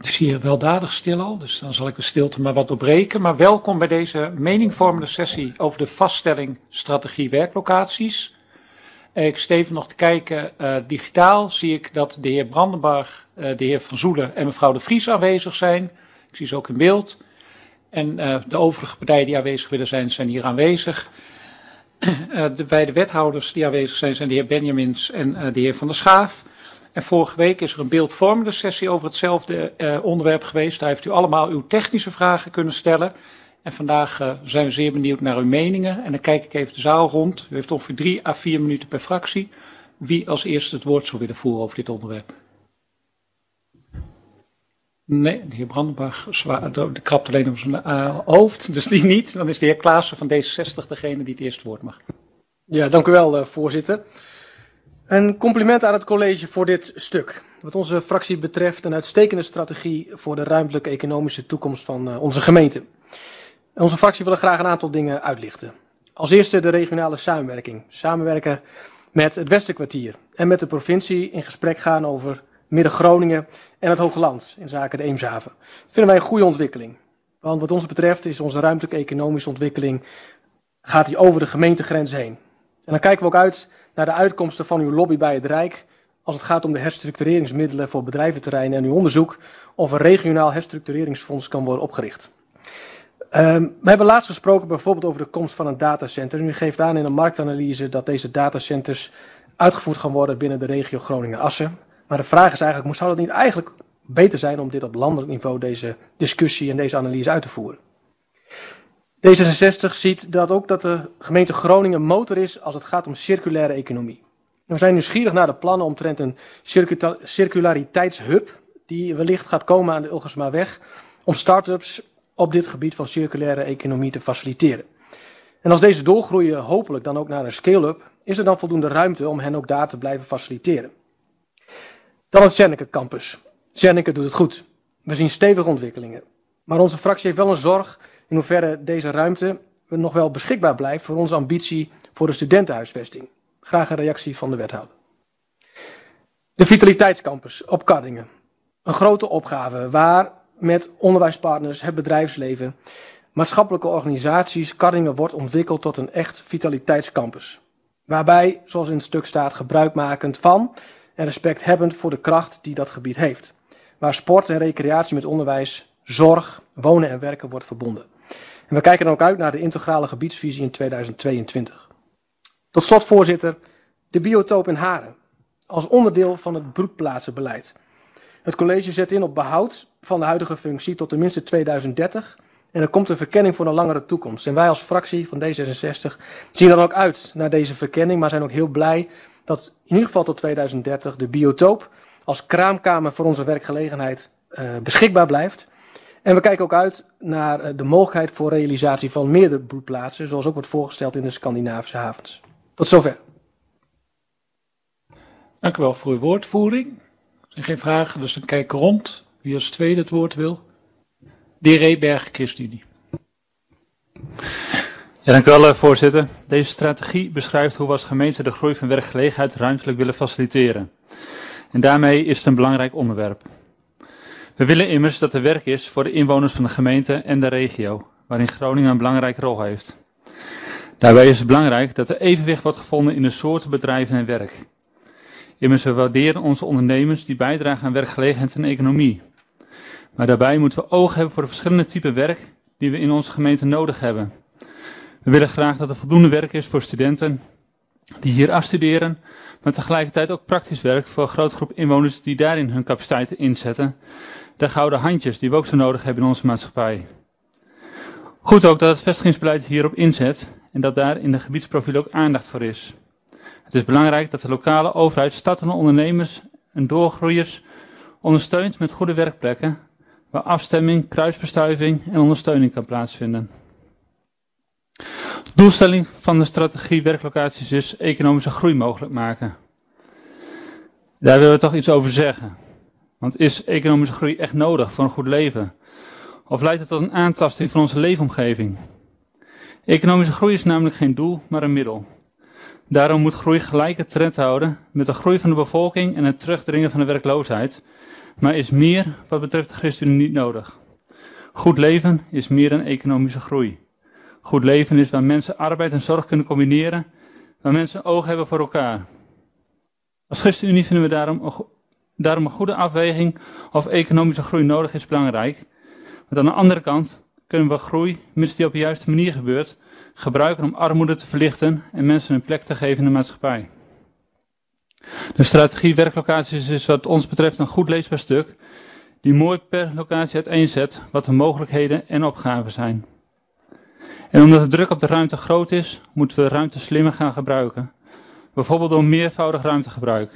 Ik zie hier weldadig stil al, dus dan zal ik de stilte maar wat doorbreken. Maar welkom bij deze meningvormende sessie over de vaststelling strategie werklocaties. Ik steef even nog te kijken, digitaal zie ik dat de heer Brandenburg, de heer Van Zoelen en mevrouw De Vries aanwezig zijn. Ik zie ze ook in beeld. En de overige partijen die aanwezig willen zijn, zijn hier aanwezig. De beide wethouders die aanwezig zijn, zijn de heer Benjamins en de heer Van der Schaaf. En vorige week is er een beeldvormende sessie over hetzelfde onderwerp geweest. Daar heeft u allemaal uw technische vragen kunnen stellen. En vandaag zijn we zeer benieuwd naar uw meningen. En dan kijk ik even de zaal rond. U heeft ongeveer 3 à 4 minuten per fractie. Wie als eerste het woord zou willen voeren over dit onderwerp? Nee, de heer Brandenburg krabt alleen op zijn hoofd, dus die niet. Dan is de heer Klaassen van D66 degene die het eerste woord mag. Ja, dank u wel, voorzitter. Een compliment aan het college voor dit stuk. Wat onze fractie betreft een uitstekende strategie voor de ruimtelijke economische toekomst van onze gemeente. Onze fractie wil er graag een aantal dingen uitlichten. Als eerste de regionale samenwerking. Samenwerken met het Westerkwartier en met de provincie in gesprek gaan over Midden-Groningen en het Hoogland in zaken de Eemshaven. Dat vinden wij een goede ontwikkeling. Want wat ons betreft is onze ruimtelijke economische ontwikkeling, gaat die over de gemeentegrens heen. En dan kijken we ook uit naar de uitkomsten van uw lobby bij het Rijk als het gaat om de herstructureringsmiddelen voor bedrijventerreinen en uw onderzoek of een regionaal herstructureringsfonds kan worden opgericht. We hebben laatst gesproken bijvoorbeeld over de komst van een datacenter. En u geeft aan in een marktanalyse dat deze datacenters uitgevoerd gaan worden binnen de regio Groningen-Assen. Maar de vraag is eigenlijk, zou het niet eigenlijk beter zijn om dit op landelijk niveau, deze discussie en deze analyse uit te voeren? D66 ziet dat ook dat de gemeente Groningen motor is als het gaat om circulaire economie. We zijn nieuwsgierig naar de plannen omtrent een circulariteitshub die wellicht gaat komen aan de Ulgersmaweg om start-ups op dit gebied van circulaire economie te faciliteren. En als deze doorgroeien hopelijk dan ook naar een scale-up, is er dan voldoende ruimte om hen ook daar te blijven faciliteren. Dan het Zernike campus. Zernike doet het goed. We zien stevige ontwikkelingen. Maar onze fractie heeft wel een zorg in hoeverre deze ruimte nog wel beschikbaar blijft voor onze ambitie voor de studentenhuisvesting. Graag een reactie van de wethouder. De Vitaliteitscampus op Kardingen. Een grote opgave waar met onderwijspartners, het bedrijfsleven, maatschappelijke organisaties Kardingen wordt ontwikkeld tot een echt vitaliteitscampus. Waarbij, zoals in het stuk staat, gebruikmakend van en respecthebbend voor de kracht die dat gebied heeft. Waar sport en recreatie met onderwijs, zorg, wonen en werken wordt verbonden. En we kijken dan ook uit naar de integrale gebiedsvisie in 2022. Tot slot, voorzitter, de biotoop in Haren. Als onderdeel van het broedplaatsenbeleid. Het college zet in op behoud van de huidige functie tot tenminste 2030. En er komt een verkenning voor een langere toekomst. En wij als fractie van D66 zien dan ook uit naar deze verkenning, maar zijn ook heel blij dat in ieder geval tot 2030 de biotoop als kraamkamer voor onze werkgelegenheid beschikbaar blijft. En we kijken ook uit naar de mogelijkheid voor realisatie van meerdere broedplaatsen, zoals ook wordt voorgesteld in de Scandinavische havens. Tot zover. Dank u wel voor uw woordvoering. Er zijn geen vragen, dus dan kijk ik rond. Wie als tweede het woord wil? De heer Reberg, ChristenUnie. Ja, dank u wel, voorzitter. Deze strategie beschrijft hoe we als gemeente de groei van werkgelegenheid ruimtelijk willen faciliteren. En daarmee is het een belangrijk onderwerp. We willen immers dat er werk is voor de inwoners van de gemeente en de regio, waarin Groningen een belangrijke rol heeft. Daarbij is het belangrijk dat er evenwicht wordt gevonden in de soorten bedrijven en werk. Immers, we waarderen onze ondernemers die bijdragen aan werkgelegenheid en economie. Maar daarbij moeten we oog hebben voor de verschillende typen werk die we in onze gemeente nodig hebben. We willen graag dat er voldoende werk is voor studenten die hier afstuderen, maar tegelijkertijd ook praktisch werk voor een grote groep inwoners die daarin hun capaciteiten inzetten. De gouden handjes die we ook zo nodig hebben in onze maatschappij. Goed ook dat het vestigingsbeleid hierop inzet en dat daar in de gebiedsprofiel ook aandacht voor is. Het is belangrijk dat de lokale overheid startende ondernemers en doorgroeiers ondersteunt met goede werkplekken, waar afstemming, kruisbestuiving en ondersteuning kan plaatsvinden. De doelstelling van de strategie werklocaties is economische groei mogelijk maken. Daar willen we toch iets over zeggen. Want is economische groei echt nodig voor een goed leven? Of leidt het tot een aantasting van onze leefomgeving? Economische groei is namelijk geen doel, maar een middel. Daarom moet groei gelijke trend houden met de groei van de bevolking en het terugdringen van de werkloosheid, maar is meer wat betreft de ChristenUnie niet nodig. Goed leven is meer dan economische groei. Goed leven is waar mensen arbeid en zorg kunnen combineren, waar mensen oog hebben voor elkaar. Als ChristenUnie vinden we daarom een goede afweging of economische groei nodig is belangrijk. Want aan de andere kant kunnen we groei, mits die op de juiste manier gebeurt, gebruiken om armoede te verlichten en mensen een plek te geven in de maatschappij. De strategie werklocaties is wat ons betreft een goed leesbaar stuk, die mooi per locatie uiteenzet wat de mogelijkheden en opgaven zijn. En omdat de druk op de ruimte groot is, moeten we ruimte slimmer gaan gebruiken. Bijvoorbeeld door meervoudig ruimtegebruik.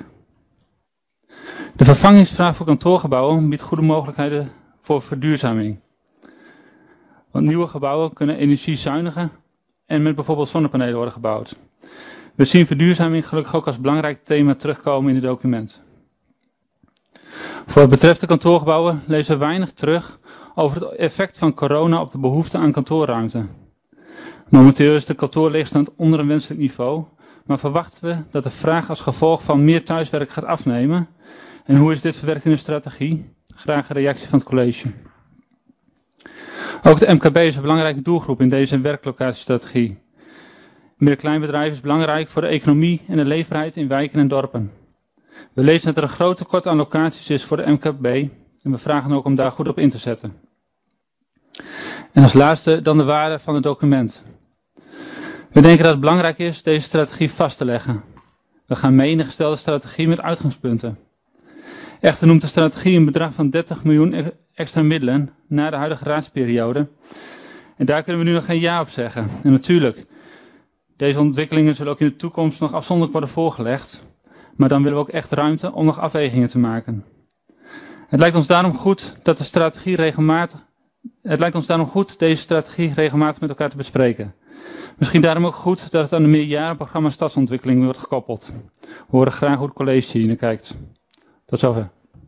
De vervangingsvraag voor kantoorgebouwen biedt goede mogelijkheden voor verduurzaming. Want nieuwe gebouwen kunnen energiezuiniger en met bijvoorbeeld zonnepanelen worden gebouwd. We zien verduurzaming gelukkig ook als belangrijk thema terugkomen in het document. Voor wat betreft de kantoorgebouwen lezen we weinig terug over het effect van corona op de behoefte aan kantoorruimte. Momenteel is de kantoorleegstand onder een wenselijk niveau, maar verwachten we dat de vraag als gevolg van meer thuiswerk gaat afnemen. En hoe is dit verwerkt in de strategie? Graag een reactie van het college. Ook de MKB is een belangrijke doelgroep in deze werklocatiestrategie. Middenkleinbedrijf is belangrijk voor de economie en de leefbaarheid in wijken en dorpen. We lezen dat er een groot tekort aan locaties is voor de MKB en we vragen ook om daar goed op in te zetten. En als laatste dan de waarde van het document. We denken dat het belangrijk is deze strategie vast te leggen. We gaan mee in de gestelde strategie met uitgangspunten. Echter noemt de strategie een bedrag van 30 miljoen extra middelen na de huidige raadsperiode. En daar kunnen we nu nog geen ja op zeggen. En natuurlijk, deze ontwikkelingen zullen ook in de toekomst nog afzonderlijk worden voorgelegd. Maar dan willen we ook echt ruimte om nog afwegingen te maken. Het lijkt ons daarom goed deze strategie regelmatig met elkaar te bespreken. Misschien daarom ook goed dat het aan de meerjarenprogramma stadsontwikkeling wordt gekoppeld. We horen graag hoe het college hier naar kijkt. Tot zover.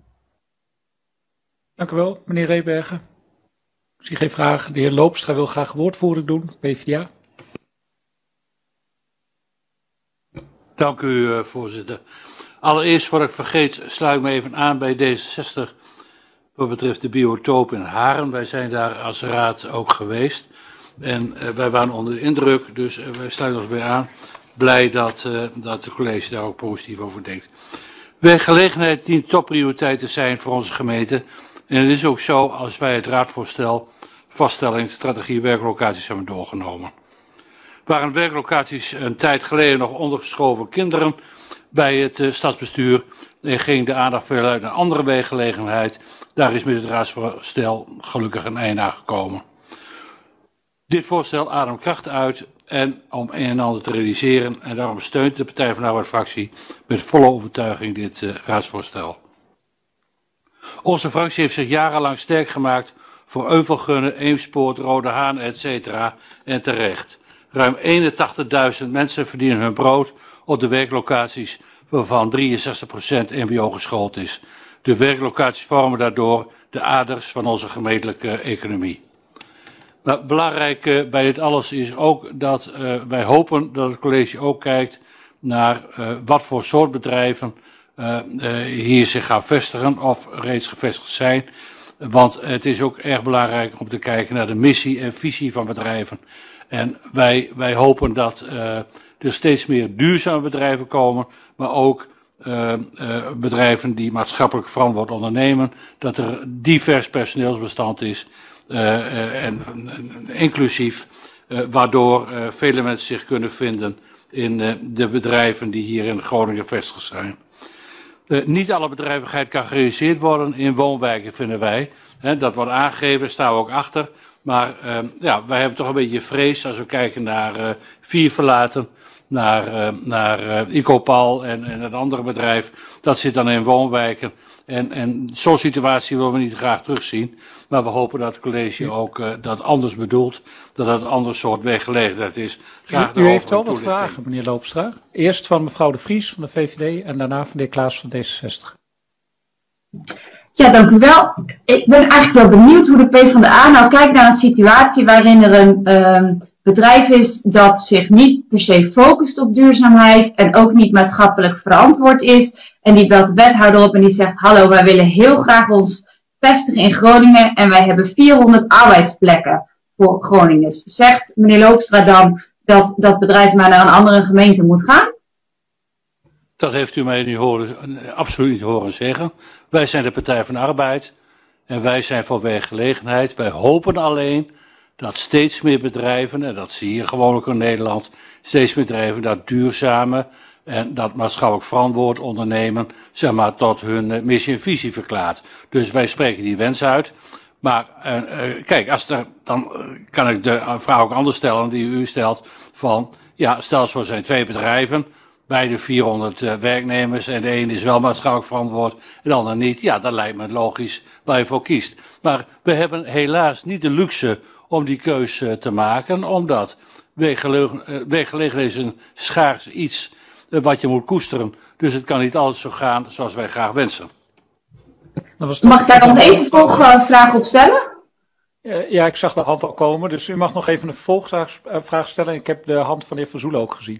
Dank u wel, meneer Rebergen. Ik zie geen vragen. De heer Loopstra wil graag woordvoering doen, PvdA. Dank u, voorzitter. Allereerst, voor ik vergeet, sluit ik me even aan bij D66 wat betreft de biotoop in Haren. Wij zijn daar als raad ook geweest en wij waren onder de indruk, dus wij sluiten ons bij aan. Blij dat het college daar ook positief over denkt. Werkgelegenheid dient topprioriteit te zijn voor onze gemeente. En het is ook zo als wij het raadvoorstel vaststelling strategie werklocaties hebben doorgenomen. Waren werklocaties een tijd geleden nog ondergeschoven kinderen bij het stadsbestuur en ging de aandacht veel uit naar andere werkgelegenheid. Daar is met het raadsvoorstel gelukkig een einde aan gekomen. Dit voorstel ademt kracht uit en om een en ander te realiseren en daarom steunt de Partij van de Arbeid-fractie met volle overtuiging dit raadsvoorstel. Onze fractie heeft zich jarenlang sterk gemaakt voor Euvelgunnen, Eemspoort, Rode Haan, etc. en terecht. Ruim 81.000 mensen verdienen hun brood op de werklocaties waarvan 63% mbo geschoold is. De werklocaties vormen daardoor de aders van onze gemeentelijke economie. Maar belangrijk bij dit alles is ook dat wij hopen dat het college ook kijkt naar wat voor soort bedrijven hier zich gaan vestigen of reeds gevestigd zijn. Want het is ook erg belangrijk om te kijken naar de missie en visie van bedrijven. En wij hopen dat er steeds meer duurzame bedrijven komen, maar ook bedrijven die maatschappelijk verantwoord ondernemen. Dat er divers personeelsbestand is en inclusief, waardoor vele mensen zich kunnen vinden in de bedrijven die hier in Groningen gevestigd zijn. Niet alle bedrijvigheid kan gerealiseerd worden in woonwijken, vinden wij. Dat wordt aangegeven, daar staan we ook achter. Maar wij hebben toch een beetje vrees als we kijken naar Vierverlaten, naar Icopal en het andere bedrijf. Dat zit dan in woonwijken. En zo'n situatie willen we niet graag terugzien. Maar we hopen dat het college ook dat anders bedoelt. Dat het een ander soort werkgelegenheid is. U heeft wel wat vragen, meneer Loopstra. Eerst van mevrouw De Vries van de VVD en daarna van de heer Klaas van D66. Ja, dank u wel. Ik ben eigenlijk wel benieuwd hoe de PvdA nou kijkt naar een situatie waarin er een bedrijf is dat zich niet per se focust op duurzaamheid en ook niet maatschappelijk verantwoord is. En die belt de wethouder op en die zegt, hallo, wij willen heel graag ons vestigen in Groningen en wij hebben 400 arbeidsplekken voor Groningers. Zegt meneer Loopstra dan dat dat bedrijf maar naar een andere gemeente moet gaan? Dat heeft u mij niet absoluut niet horen zeggen. Wij zijn de Partij van de Arbeid en wij zijn voor werkgelegenheid. Wij hopen alleen dat steeds meer bedrijven, en dat zie je gewoon ook in Nederland, steeds meer bedrijven dat duurzame en dat maatschappelijk verantwoord ondernemen, zeg maar, tot hun missie en visie verklaart. Dus wij spreken die wens uit. Maar kijk, dan kan ik de vraag ook anders stellen die u stelt van, ja, stel eens voor zijn 2 bedrijven, beide 400 werknemers en de een is wel maatschappelijk verantwoord en de ander niet. Ja, dat lijkt me logisch waar je voor kiest. Maar we hebben helaas niet de luxe om die keus te maken, omdat werkgelegenheid is een schaars iets wat je moet koesteren. Dus het kan niet altijd zo gaan zoals wij graag wensen. Mag ik daar nog even een volgvraag op stellen? Ja, ik zag de hand al komen, dus u mag nog even een volgvraag stellen. Ik heb de hand van de heer Van Zoelen ook gezien.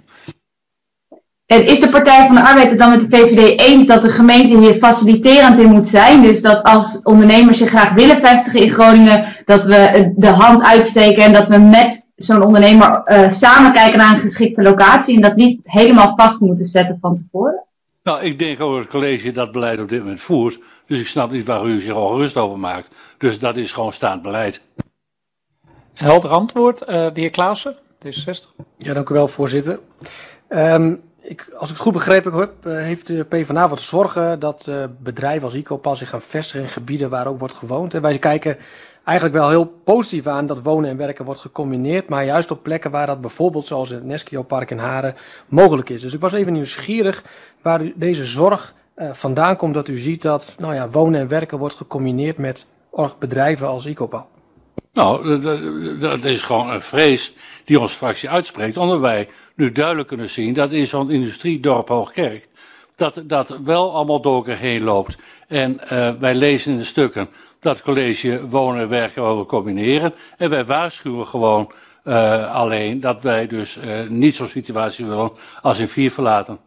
En is de Partij van de Arbeid het dan met de VVD eens dat de gemeente hier faciliterend in moet zijn? Dus dat als ondernemers zich graag willen vestigen in Groningen, dat we de hand uitsteken en dat we met zo'n ondernemer samen kijken naar een geschikte locatie en dat niet helemaal vast moeten zetten van tevoren? Nou, ik denk ook dat het college dat beleid op dit moment voert. Dus ik snap niet waar u zich al gerust over maakt. Dus dat is gewoon staand beleid. Helder antwoord, de heer Klaassen, D66. Ja, dank u wel, voorzitter. Als ik het goed begrepen heb, heeft de PvdA wat zorgen dat bedrijven als Ecopas zich gaan vestigen in gebieden waar ook wordt gewoond. En wij kijken eigenlijk wel heel positief aan dat wonen en werken wordt gecombineerd, maar juist op plekken waar dat bijvoorbeeld zoals het Neskio Park in Haren mogelijk is. Dus ik was even nieuwsgierig waar deze zorg vandaan komt dat u ziet dat wonen en werken wordt gecombineerd met bedrijven als Ecopas. Nou, dat is gewoon een vrees die onze fractie uitspreekt, omdat wij nu duidelijk kunnen zien dat in zo'n industriedorp Hoogkerk dat wel allemaal door elkaar heen loopt. En wij lezen in de stukken dat het college wonen en werken wil combineren. En wij waarschuwen gewoon alleen dat wij dus niet zo'n situatie willen als in Vierverlaten.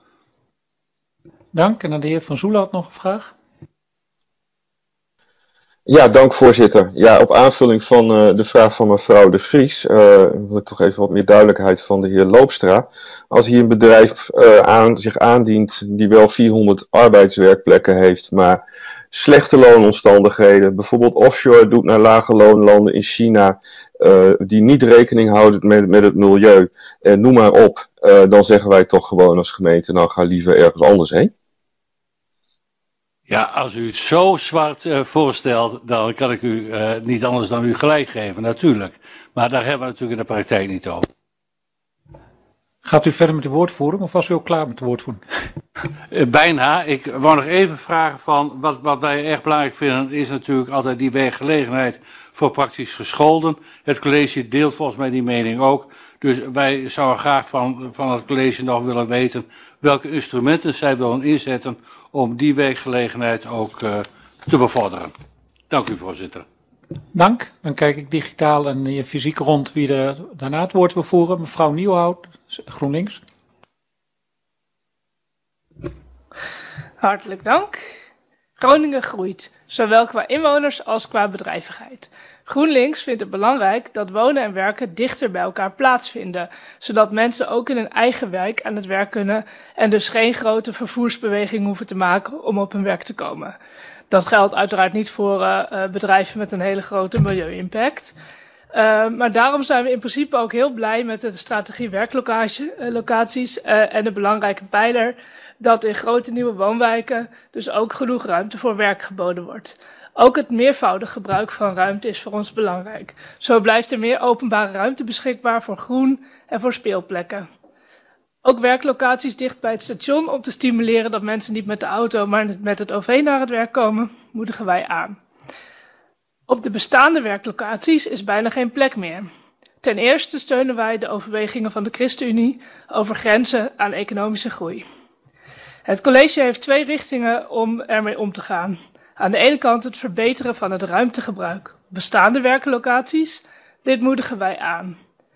Dank. En aan de heer Van Zoelen had nog een vraag. Ja, dank voorzitter. Ja, op aanvulling van de vraag van mevrouw De Vries wil ik toch even wat meer duidelijkheid van de heer Loopstra. Als hier een bedrijf zich aandient die wel 400 arbeidswerkplekken heeft, maar slechte loonomstandigheden, bijvoorbeeld offshore doet naar lage loonlanden in China, die niet rekening houden met het milieu, noem maar op, dan zeggen wij toch gewoon als gemeente, nou ga liever ergens anders heen. Ja, als u het zo zwart voorstelt, dan kan ik u niet anders dan u gelijk geven, natuurlijk. Maar daar hebben we natuurlijk in de praktijk niet over. Gaat u verder met de woordvoering of was u ook klaar met de woordvoering? Bijna. Ik wou nog even vragen van, wat wij erg belangrijk vinden, is natuurlijk altijd die werkgelegenheid voor praktisch gescholden. Het college deelt volgens mij die mening ook. Dus wij zouden graag van het college nog willen weten welke instrumenten zij willen inzetten om die werkgelegenheid ook te bevorderen. Dank u, voorzitter. Dank. Dan kijk ik digitaal en fysiek rond wie er daarna het woord wil voeren. Mevrouw Nieuwhout, GroenLinks. Hartelijk dank. Groningen groeit, zowel qua inwoners als qua bedrijvigheid. GroenLinks vindt het belangrijk dat wonen en werken dichter bij elkaar plaatsvinden, zodat mensen ook in hun eigen wijk aan het werk kunnen en dus geen grote vervoersbeweging hoeven te maken om op hun werk te komen. Dat geldt uiteraard niet voor bedrijven met een hele grote milieu-impact. Maar daarom zijn we in principe ook heel blij met de strategie werklocaties en de belangrijke pijler dat in grote nieuwe woonwijken dus ook genoeg ruimte voor werk geboden wordt. Ook het meervoudig gebruik van ruimte is voor ons belangrijk. Zo blijft er meer openbare ruimte beschikbaar voor groen en voor speelplekken. Ook werklocaties dicht bij het station om te stimuleren dat mensen niet met de auto, maar met het OV naar het werk komen, moedigen wij aan. Op de bestaande werklocaties is bijna geen plek meer. Ten eerste steunen wij de overwegingen van de ChristenUnie over grenzen aan economische groei. Het college heeft 2 richtingen om ermee om te gaan. Aan de ene kant het verbeteren van het ruimtegebruik op bestaande werklocaties. Dit moedigen wij aan.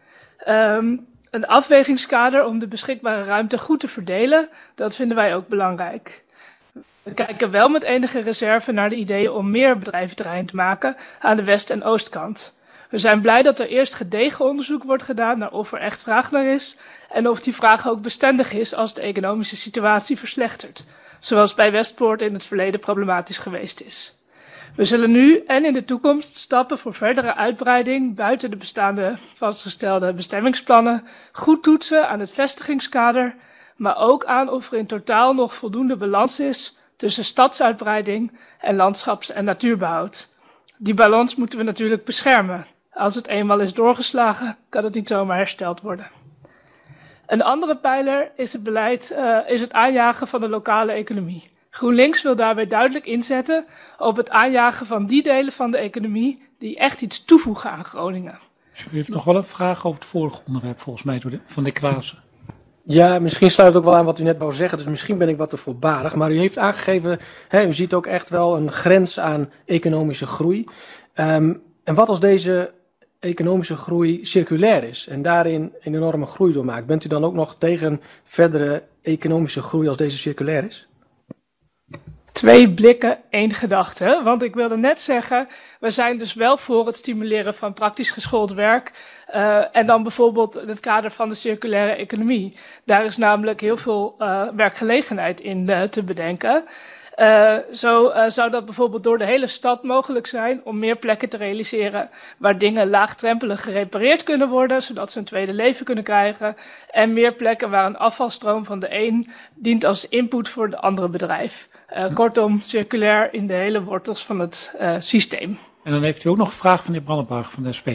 Een afwegingskader om de beschikbare ruimte goed te verdelen, dat vinden wij ook belangrijk. We kijken wel met enige reserve naar de ideeën om meer bedrijventerrein te maken aan de west- en oostkant. We zijn blij dat er eerst gedegen onderzoek wordt gedaan naar of er echt vraag naar is en of die vraag ook bestendig is als de economische situatie verslechtert, zoals bij Westpoort in het verleden problematisch geweest is. We zullen nu en in de toekomst stappen voor verdere uitbreiding buiten de bestaande vastgestelde bestemmingsplannen goed toetsen aan het vestigingskader, maar ook aan of er in totaal nog voldoende balans is tussen stadsuitbreiding en landschaps- en natuurbehoud. Die balans moeten we natuurlijk beschermen. Als het eenmaal is doorgeslagen, kan het niet zomaar hersteld worden. Een andere pijler is het beleid, is het aanjagen van de lokale economie. GroenLinks wil daarbij duidelijk inzetten op het aanjagen van die delen van de economie die echt iets toevoegen aan Groningen. U heeft nog wel een vraag over het vorige onderwerp, volgens mij, van de Klaassen. Ja, misschien sluit het ook wel aan wat u net wou zeggen, dus misschien ben ik wat te voorbarig. Maar u heeft aangegeven, u ziet ook echt wel een grens aan economische groei. En wat als deze economische groei circulair is en daarin een enorme groei doormaakt? Bent u dan ook nog tegen verdere economische groei als deze circulair is? 2 blikken, 1 gedachte. Want ik wilde net zeggen, we zijn dus wel voor het stimuleren van praktisch geschoold werk. En dan bijvoorbeeld in het kader van de circulaire economie. Daar is namelijk heel veel werkgelegenheid in te bedenken. Zo zou dat bijvoorbeeld door de hele stad mogelijk zijn om meer plekken te realiseren waar dingen laagdrempelig gerepareerd kunnen worden, zodat ze een tweede leven kunnen krijgen. En meer plekken waar een afvalstroom van de een dient als input voor de andere bedrijf. Kortom, circulair in de hele wortels van het systeem. En dan heeft u ook nog een vraag van de heer Brandenburg van de SP.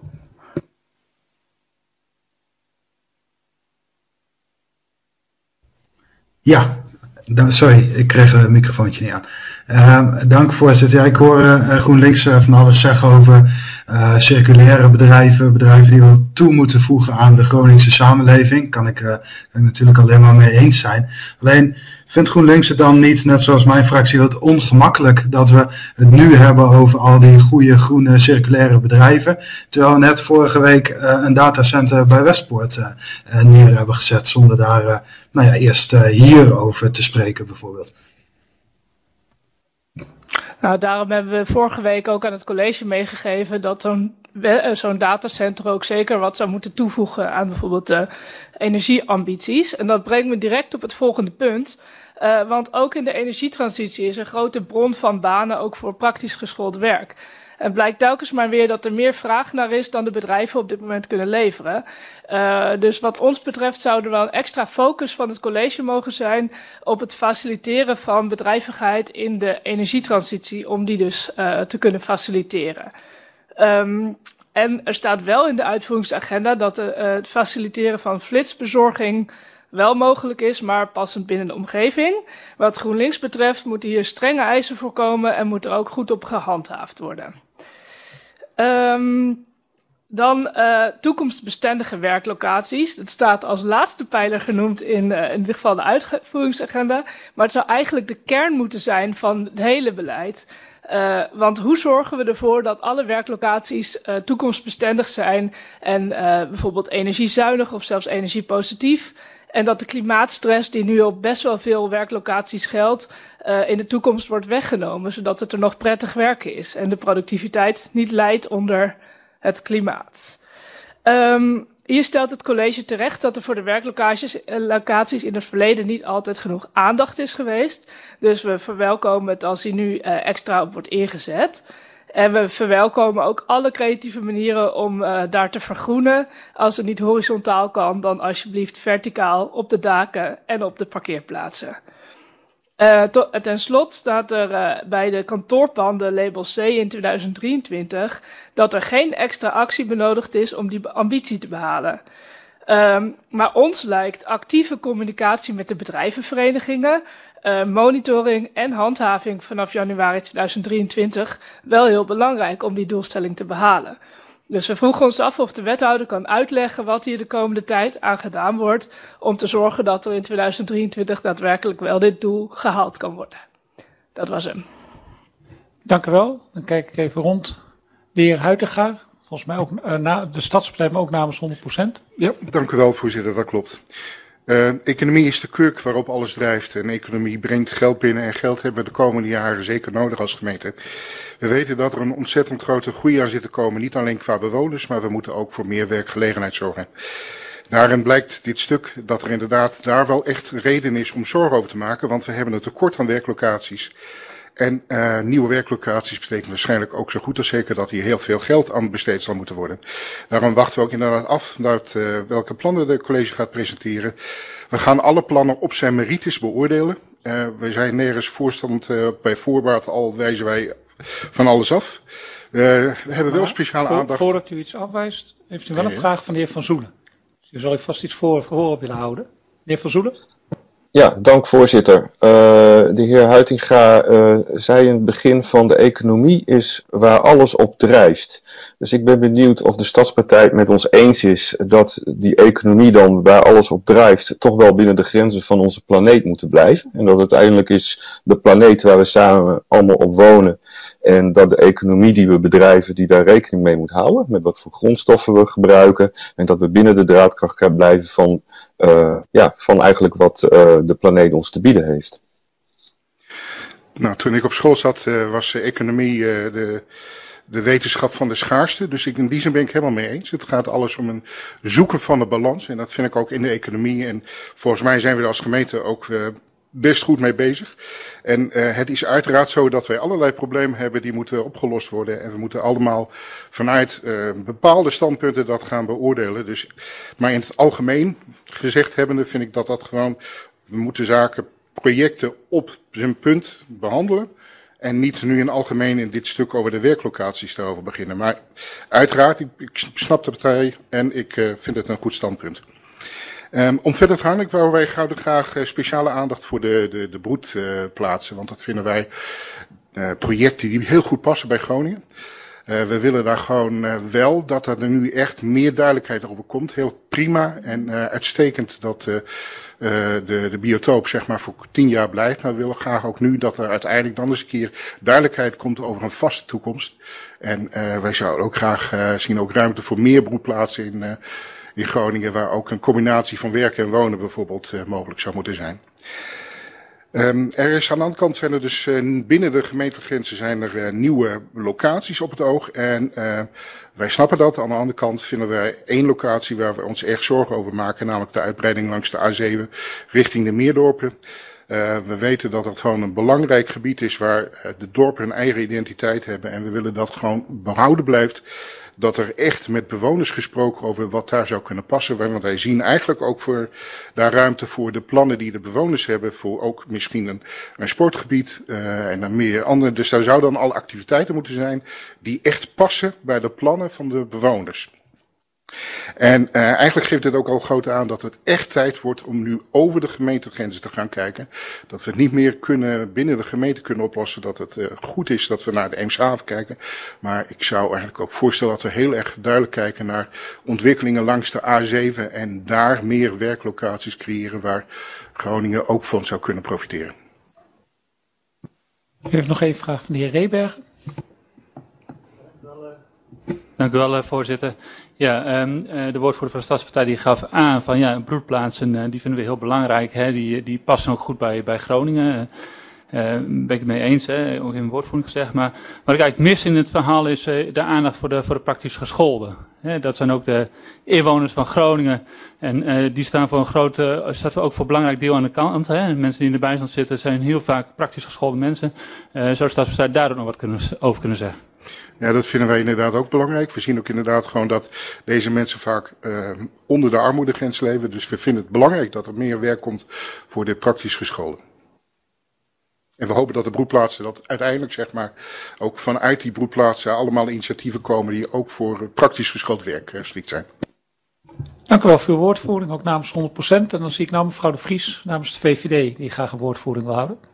Ja, sorry, ik kreeg een microfoontje niet aan. Dank voorzitter. Ja, ik hoor GroenLinks van alles zeggen over circulaire bedrijven die we toe moeten voegen aan de Groningse samenleving. Kan ik natuurlijk alleen maar mee eens zijn. Alleen vindt GroenLinks het dan niet, net zoals mijn fractie, wat ongemakkelijk dat we het nu hebben over al die goede groene circulaire bedrijven, terwijl we net vorige week een datacenter bij Westpoort neer hebben gezet zonder daar eerst hierover te spreken bijvoorbeeld. Nou, daarom hebben we vorige week ook aan het college meegegeven dat zo'n datacenter ook zeker wat zou moeten toevoegen aan bijvoorbeeld de energieambities. En dat brengt me direct op het volgende punt. Want ook in de energietransitie is een grote bron van banen ook voor praktisch geschoold werk. En blijkt telkens maar weer dat er meer vraag naar is dan de bedrijven op dit moment kunnen leveren. Dus wat ons betreft zou er wel een extra focus van het college mogen zijn op het faciliteren van bedrijvigheid in de energietransitie, om die dus te kunnen faciliteren. En er staat wel in de uitvoeringsagenda dat het faciliteren van flitsbezorging wel mogelijk is, maar passend binnen de omgeving. Wat GroenLinks betreft moeten hier strenge eisen voor komen en moet er ook goed op gehandhaafd worden. Dan toekomstbestendige werklocaties. Dat staat als laatste pijler genoemd in dit geval de uitvoeringsagenda. Maar het zou eigenlijk de kern moeten zijn van het hele beleid. Want hoe zorgen we ervoor dat alle werklocaties toekomstbestendig zijn en bijvoorbeeld energiezuinig of zelfs energiepositief? En dat de klimaatstress die nu op best wel veel werklocaties geldt, in de toekomst wordt weggenomen, zodat het er nog prettig werken is en de productiviteit niet leidt onder het klimaat. Hier stelt het college terecht dat er voor de werklocaties in het verleden niet altijd genoeg aandacht is geweest. Dus we verwelkomen het als hier nu extra op wordt ingezet. En we verwelkomen ook alle creatieve manieren om daar te vergroenen. Als het niet horizontaal kan, dan alsjeblieft verticaal op de daken en op de parkeerplaatsen. Ten slotte staat er bij de kantoorpanden label C in 2023 dat er geen extra actie benodigd is om die ambitie te behalen. Maar ons lijkt actieve communicatie met de bedrijvenverenigingen, monitoring en handhaving vanaf januari 2023 wel heel belangrijk om die doelstelling te behalen. Dus we vroegen ons af of de wethouder kan uitleggen wat hier de komende tijd aan gedaan wordt om te zorgen dat er in 2023 daadwerkelijk wel dit doel gehaald kan worden. Dat was hem. Dank u wel. Dan kijk ik even rond. De heer Huytema volgens mij ook de Stadspartij, maar ook namens 100%. Ja, dank u wel, voorzitter, dat klopt. Economie is de kurk waarop alles drijft. En economie brengt geld binnen en geld hebben we de komende jaren zeker nodig als gemeente. We weten dat er een ontzettend grote groei aan zit te komen, niet alleen qua bewoners, maar we moeten ook voor meer werkgelegenheid zorgen. Daarin blijkt dit stuk dat er inderdaad daar wel echt reden is om zorgen over te maken, want we hebben een tekort aan werklocaties. En nieuwe werklocaties betekent waarschijnlijk ook zo goed als zeker dat hier heel veel geld aan besteed zal moeten worden. Daarom wachten we ook inderdaad af welke plannen de college gaat presenteren. We gaan alle plannen op zijn merites beoordelen. We zijn nergens voorstand bij voorbaat, al wijzen wij van alles af. We hebben wel speciale aandacht. Voordat u iets afwijst, heeft u wel een vraag van de heer Van Zoelen. U zal u vast iets voor willen houden. Meneer Van Zoelen? Ja, dank voorzitter. De heer Huitinga zei in het begin van de economie is waar alles op drijft. Dus ik ben benieuwd of de Stadspartij het met ons eens is dat die economie dan waar alles op drijft toch wel binnen de grenzen van onze planeet moeten blijven. En dat uiteindelijk is de planeet waar we samen allemaal op wonen. En dat de economie die we bedrijven die daar rekening mee moet houden. Met wat voor grondstoffen we gebruiken. En dat we binnen de draadkracht blijven van eigenlijk wat de planeet ons te bieden heeft. Nou, toen ik op school zat was economie de wetenschap van de schaarste. Dus in die zin ben ik helemaal mee eens. Het gaat alles om een zoeken van de balans. En dat vind ik ook in de economie. En volgens mij zijn we er als gemeente ook best goed mee bezig. En het is uiteraard zo dat wij allerlei problemen hebben die moeten opgelost worden. En we moeten allemaal vanuit bepaalde standpunten dat gaan beoordelen. Dus, maar in het algemeen gezegd hebbende vind ik dat gewoon, we moeten projecten op zijn punt behandelen. En niet nu in algemeen in dit stuk over de werklocaties daarover beginnen. Maar uiteraard, ik snap de partij en ik vind het een goed standpunt. Om verder te gaan, ik wou wij graag speciale aandacht voor de broedplaatsen. Want dat vinden wij projecten die heel goed passen bij Groningen. We willen daar gewoon wel dat er nu echt meer duidelijkheid over komt. Heel prima en uitstekend dat de biotoop zeg maar voor 10 jaar blijft. Maar we willen graag ook nu dat er uiteindelijk dan eens een keer duidelijkheid komt over een vaste toekomst. En wij zouden ook graag zien ook ruimte voor meer broedplaatsen in Groningen, waar ook een combinatie van werken en wonen bijvoorbeeld mogelijk zou moeten zijn. Er is aan de andere kant zijn er dus binnen de gemeentegrenzen zijn er nieuwe locaties op het oog. En wij snappen dat. Aan de andere kant vinden wij één locatie waar we ons erg zorgen over maken, namelijk de uitbreiding langs de A7 richting de Meerdorpen. We weten dat het gewoon een belangrijk gebied is waar de dorpen een eigen identiteit hebben. En we willen dat gewoon behouden blijft. Dat er echt met bewoners gesproken over wat daar zou kunnen passen. Want wij zien eigenlijk ook daar ruimte voor de plannen die de bewoners hebben. Voor ook misschien een sportgebied en dan meer andere. Dus daar zouden dan al activiteiten moeten zijn die echt passen bij de plannen van de bewoners. En eigenlijk geeft het ook al groot aan dat het echt tijd wordt om nu over de gemeentegrenzen te gaan kijken. Dat we het niet meer binnen de gemeente kunnen oplossen. Dat het goed is dat we naar de Eemshaven kijken. Maar ik zou eigenlijk ook voorstellen dat we heel erg duidelijk kijken naar ontwikkelingen langs de A7. En daar meer werklocaties creëren waar Groningen ook van zou kunnen profiteren. U heeft nog even een vraag van de heer Rebergen. Dank u wel, voorzitter. Ja, de woordvoerder van de Stadspartij die gaf aan van ja, broedplaatsen die vinden we heel belangrijk. Hè, die passen ook goed bij Groningen. Ben ik het mee eens, hè, ook in woordvoering gezegd. Maar wat ik eigenlijk mis in het verhaal is de aandacht voor de praktisch gescholden. Dat zijn ook de inwoners van Groningen. En die staan voor staat ook voor een belangrijk deel aan de kant. Hè. Mensen die in de bijstand zitten zijn heel vaak praktisch geschoolde mensen. Zou de Stadspartij daar ook nog wat over kunnen zeggen? Ja, dat vinden wij inderdaad ook belangrijk. We zien ook inderdaad gewoon dat deze mensen vaak onder de armoedegrens leven. Dus we vinden het belangrijk dat er meer werk komt voor de praktisch geschoolden. En we hopen dat de broedplaatsen, dat uiteindelijk zeg maar ook vanuit die broedplaatsen allemaal initiatieven komen die ook voor praktisch geschoold werk geschikt zijn. Dank u wel voor uw woordvoering, ook namens 100%. En dan zie ik nou mevrouw De Vries namens de VVD die graag een woordvoering wil houden.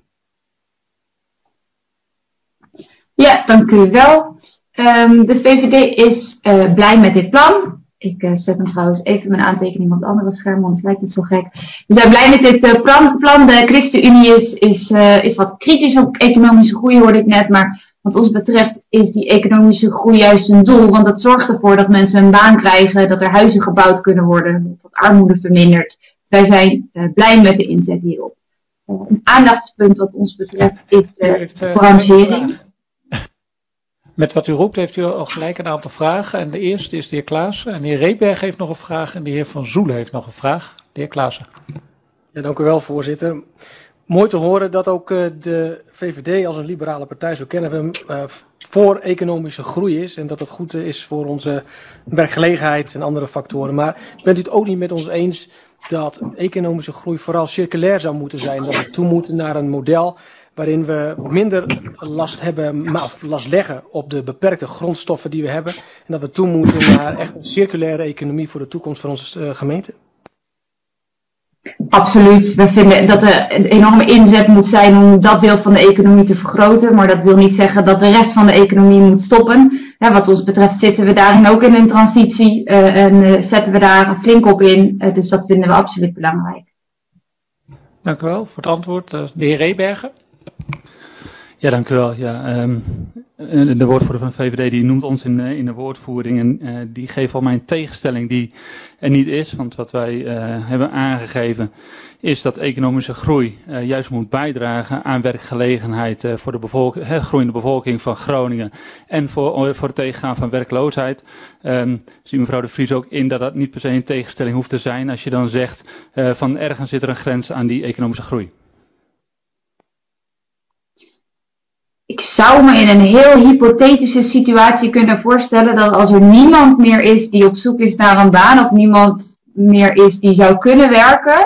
Ja, dank u wel. De VVD is blij met dit plan. Ik zet hem trouwens even mijn aantekening op het andere scherm, want het lijkt het zo gek. We zijn blij met dit plan. De ChristenUnie is wat kritisch op economische groei, hoorde ik net. Maar Wat ons betreft is die economische groei juist een doel, want dat zorgt ervoor dat mensen een baan krijgen, dat er huizen gebouwd kunnen worden, dat armoede vermindert. Wij zijn blij met de inzet hierop. Een aandachtspunt wat ons betreft is de branchering. Met wat u roept heeft u al gelijk een aantal vragen. En de eerste is de heer Klaassen. En de heer Reeberg heeft nog een vraag. En de heer Van Zoelen heeft nog een vraag. De heer Klaassen. Ja, dank u wel, voorzitter. Mooi te horen dat ook de VVD als een liberale partij, zo kennen we hem, voor economische groei is. En dat het goed is voor onze werkgelegenheid en andere factoren. Maar bent u het ook niet met ons eens dat economische groei vooral circulair zou moeten zijn? Dat we toe moeten naar een model waarin we minder last leggen op de beperkte grondstoffen die we hebben. En dat we toe moeten naar echt een circulaire economie voor de toekomst van onze gemeente? Absoluut. We vinden dat er een enorme inzet moet zijn om dat deel van de economie te vergroten. Maar dat wil niet zeggen dat de rest van de economie moet stoppen. Ja, wat ons betreft zitten we daarin ook in een transitie en zetten we daar flink op in. Dus dat vinden we absoluut belangrijk. Dank u wel voor het antwoord. De heer Reebergen. Ja, dank u wel. Ja, de woordvoerder van de VVD die noemt ons in de woordvoering en die geeft al mijn tegenstelling die er niet is. Want wat wij hebben aangegeven is dat economische groei juist moet bijdragen aan werkgelegenheid voor de groeiende bevolking van Groningen en voor het tegengaan van werkloosheid. Ziet mevrouw de Vries ook in dat dat niet per se een tegenstelling hoeft te zijn als je dan zegt van ergens zit er een grens aan die economische groei. Ik zou me in een heel hypothetische situatie kunnen voorstellen dat als er niemand meer is die op zoek is naar een baan of niemand meer is die zou kunnen werken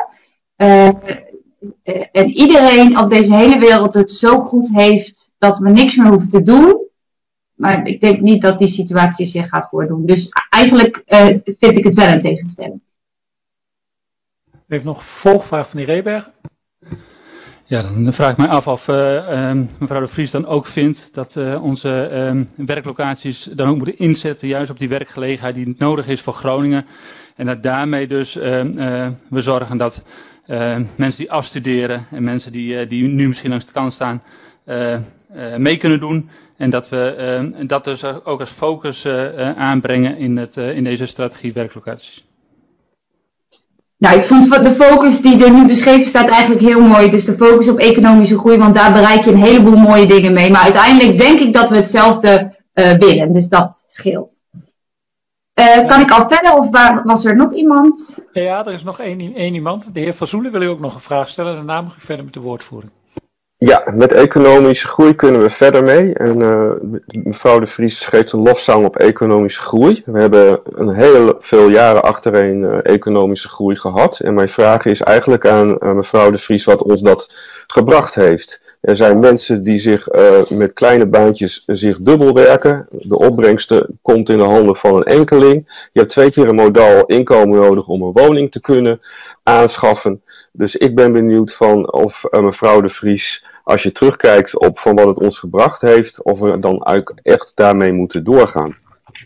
en iedereen op deze hele wereld het zo goed heeft dat we niks meer hoeven te doen. Maar ik denk niet dat die situatie zich gaat voordoen. Dus eigenlijk vind ik het wel een tegenstelling. U heeft nog een volgvraag van de heer Reeberg. Ja, dan vraag ik mij af of mevrouw de Vries dan ook vindt dat onze werklocaties dan ook moeten inzetten juist op die werkgelegenheid die nodig is voor Groningen. En dat daarmee dus we zorgen dat mensen die afstuderen en mensen die nu misschien langs de kant staan mee kunnen doen. En dat we dat dus ook als focus aanbrengen in deze strategie werklocaties. Nou, ik vond de focus die er nu beschreven staat eigenlijk heel mooi. Dus de focus op economische groei, want daar bereik je een heleboel mooie dingen mee. Maar uiteindelijk denk ik dat we hetzelfde willen. Dus dat scheelt. Kan ik al verder of was er nog iemand? Ja, er is nog één iemand. De heer Van Zoelen wil u ook nog een vraag stellen. Daarna mag u verder met de woordvoering. Ja, met economische groei kunnen we verder mee. En mevrouw de Vries geeft een lofzang op economische groei. We hebben een heel veel jaren achtereen economische groei gehad. En mijn vraag is eigenlijk aan mevrouw de Vries wat ons dat gebracht heeft. Er zijn mensen die zich met kleine baantjes zich dubbel werken. De opbrengsten komt in de handen van een enkeling. Je hebt 2 keer een modaal inkomen nodig om een woning te kunnen aanschaffen. Dus ik ben benieuwd van of mevrouw de Vries, als je terugkijkt op van wat het ons gebracht heeft, of we dan echt daarmee moeten doorgaan.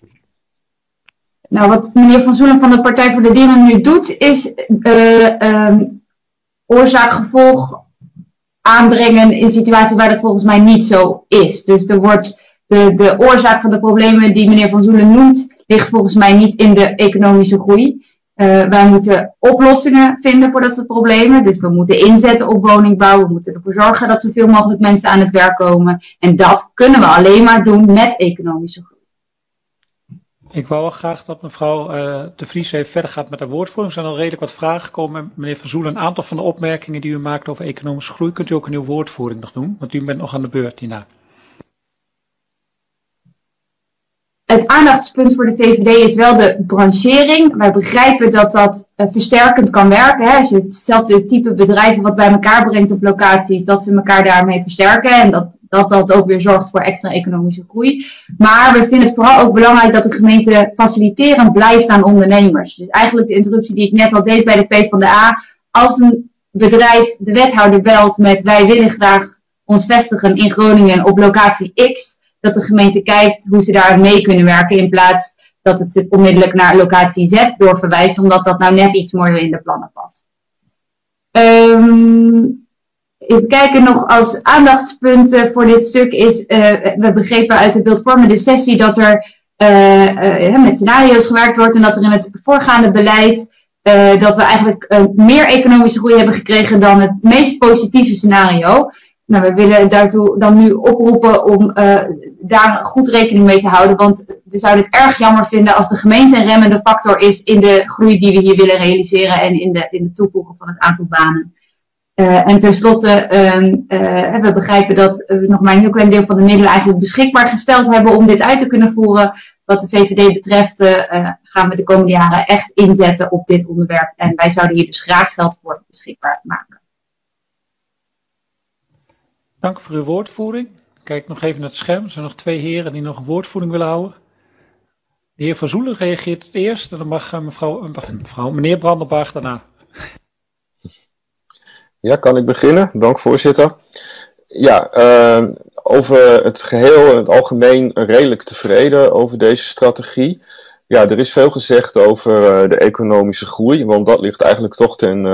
Nou, wat meneer Van Zoelen van de Partij voor de Dieren nu doet, is oorzaak-gevolg aanbrengen in situaties waar dat volgens mij niet zo is. Dus er wordt de oorzaak van de problemen die meneer Van Zoelen noemt, ligt volgens mij niet in de economische groei. Wij moeten oplossingen vinden voor dat soort problemen. Dus we moeten inzetten op woningbouw. We moeten ervoor zorgen dat zoveel mogelijk mensen aan het werk komen. En dat kunnen we alleen maar doen met economische groei. Ik wou wel graag dat mevrouw de Vries even verder gaat met haar woordvoering. Er zijn al redelijk wat vragen gekomen. Meneer Van Zoelen, een aantal van de opmerkingen die u maakt over economische groei kunt u ook in uw woordvoering nog doen. Want u bent nog aan de beurt hierna. Het aandachtspunt voor de VVD is wel de branchering. Wij begrijpen dat dat versterkend kan werken. Hè? Als je hetzelfde type bedrijven wat bij elkaar brengt op locaties, dat ze elkaar daarmee versterken. En dat ook weer zorgt voor extra economische groei. Maar we vinden het vooral ook belangrijk dat de gemeente faciliterend blijft aan ondernemers. Dus eigenlijk de interruptie die ik net al deed bij de PvdA. Als een bedrijf de wethouder belt met wij willen graag ons vestigen in Groningen op locatie X, dat de gemeente kijkt hoe ze daar mee kunnen werken in plaats dat het zich onmiddellijk naar locatie Z doorverwijst, omdat dat nou net iets mooier in de plannen past. Even kijken, nog als aandachtspunten voor dit stuk is, we begrepen uit de beeldvormende sessie dat er met scenario's gewerkt wordt en dat er in het voorgaande beleid dat we eigenlijk meer economische groei hebben gekregen dan het meest positieve scenario. Nou, we willen daartoe dan nu oproepen om daar goed rekening mee te houden, want we zouden het erg jammer vinden als de gemeente een remmende factor is in de groei die we hier willen realiseren en in de toevoegen van het aantal banen. En tenslotte, we begrijpen dat we nog maar een heel klein deel van de middelen eigenlijk beschikbaar gesteld hebben om dit uit te kunnen voeren. Wat de VVD betreft gaan we de komende jaren echt inzetten op dit onderwerp. En wij zouden hier dus graag geld voor beschikbaar maken. Dank voor uw woordvoering. Kijk nog even naar het scherm. Er zijn nog 2 heren die nog een woordvoering willen houden. De heer Van Zoelen reageert het eerst en dan mag meneer Brandenburg daarna. Ja, kan ik beginnen? Dank, voorzitter. Ja, over het geheel en het algemeen redelijk tevreden over deze strategie. Ja, er is veel gezegd over de economische groei, want dat ligt eigenlijk toch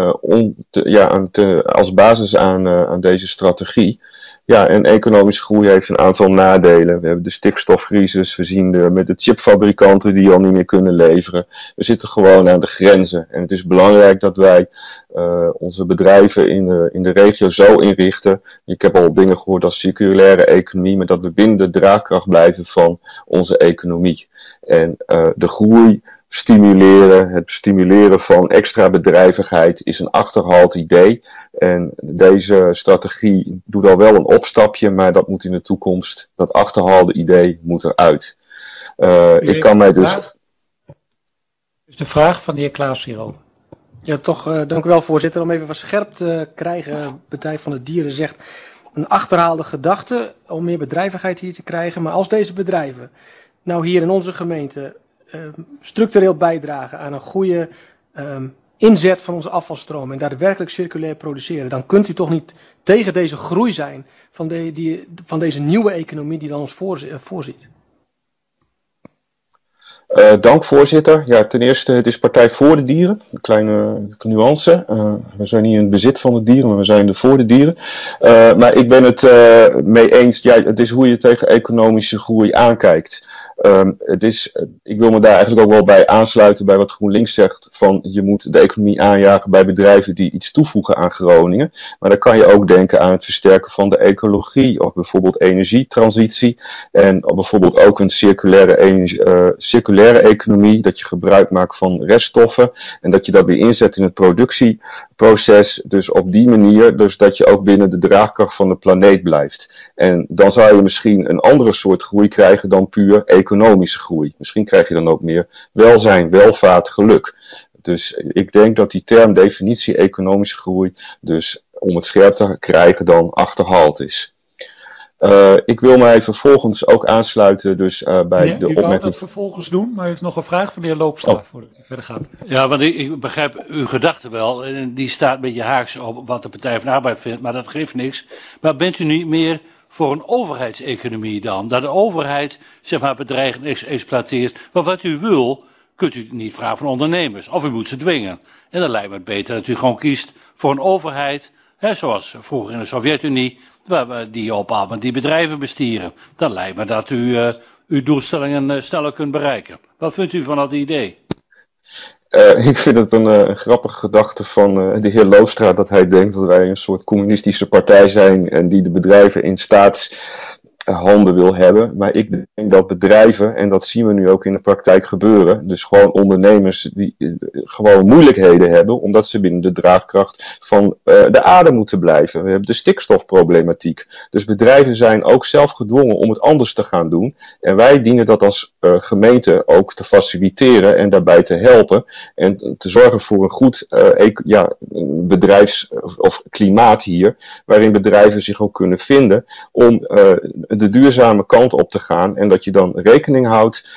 als basis aan deze strategie. Ja, en economische groei heeft een aantal nadelen. We hebben de stikstofcrisis, we zien met de chipfabrikanten die al niet meer kunnen leveren. We zitten gewoon aan de grenzen. En het is belangrijk dat wij onze bedrijven in de regio zo inrichten. Ik heb al dingen gehoord als circulaire economie, maar dat we binnen de draagkracht blijven van onze economie. En de groei stimuleren, het stimuleren van extra bedrijvigheid is een achterhaald idee. En deze strategie doet al wel een opstapje, maar dat moet in de toekomst, dat achterhaalde idee moet eruit. Ik kan mij dus... Dus de vraag van de heer Klaas hierover. Ja, toch, dank u wel, voorzitter. Om even wat scherp te krijgen, Partij van de Dieren zegt een achterhaalde gedachte om meer bedrijvigheid hier te krijgen. Maar als deze bedrijven nou hier in onze gemeente structureel bijdragen aan een goede inzet van onze afvalstroom en daadwerkelijk circulair produceren, dan kunt u toch niet tegen deze groei zijn van deze nieuwe economie die dan ons voorziet. Dank, voorzitter. Ja, ten eerste, het is Partij voor de Dieren. Een kleine nuance. We zijn niet in het bezit van de dieren, maar we zijn er voor de dieren. Maar ik ben het mee eens. Ja, het is hoe je tegen economische groei aankijkt. Ik wil me daar eigenlijk ook wel bij aansluiten bij wat GroenLinks zegt, van je moet de economie aanjagen bij bedrijven die iets toevoegen aan Groningen. Maar dan kan je ook denken aan het versterken van de ecologie of bijvoorbeeld energietransitie en bijvoorbeeld ook een circulaire economie, dat je gebruik maakt van reststoffen en dat je dat weer inzet in het productieproces. Dus op die manier, dus dat je ook binnen de draagkracht van de planeet blijft. En dan zou je misschien een andere soort groei krijgen dan puur economische groei. Misschien krijg je dan ook meer welzijn, welvaart, geluk. Dus ik denk dat die term definitie economische groei dus om het scherp te krijgen dan achterhaald is. Ik wil mij vervolgens ook aansluiten dus bij de opmerking. U wou dat vervolgens doen, maar u heeft nog een vraag van de heer Loopstra voordat u verder gaat. Ja, want ik begrijp uw gedachte wel en die staat een beetje haaks op wat de Partij van de Arbeid vindt, maar dat geeft niks. Maar bent u niet meer voor een overheidseconomie dan? Dat de overheid zeg maar bedreigen exploiteert. Maar wat u wil, kunt u niet vragen van ondernemers. Of u moet ze dwingen. En dan lijkt me het beter dat u gewoon kiest voor een overheid, zoals vroeger in de Sovjet-Unie, die op die bedrijven bestieren. Dan lijkt me dat u uw doelstellingen sneller kunt bereiken. Wat vindt u van dat idee? Ik vind het een grappige gedachte van de heer Loostra dat hij denkt dat wij een soort communistische partij zijn en die de bedrijven in staatshanden wil hebben. Maar ik denk dat bedrijven, en dat zien we nu ook in de praktijk gebeuren, dus gewoon ondernemers die gewoon moeilijkheden hebben omdat ze binnen de draagkracht van de aarde moeten blijven. We hebben de stikstofproblematiek. Dus bedrijven zijn ook zelf gedwongen om het anders te gaan doen. En wij dienen dat als gemeente ook te faciliteren en daarbij te helpen en te zorgen voor een goed bedrijfs- of klimaat hier, waarin bedrijven zich ook kunnen vinden om de duurzame kant op te gaan en dat je dan rekening houdt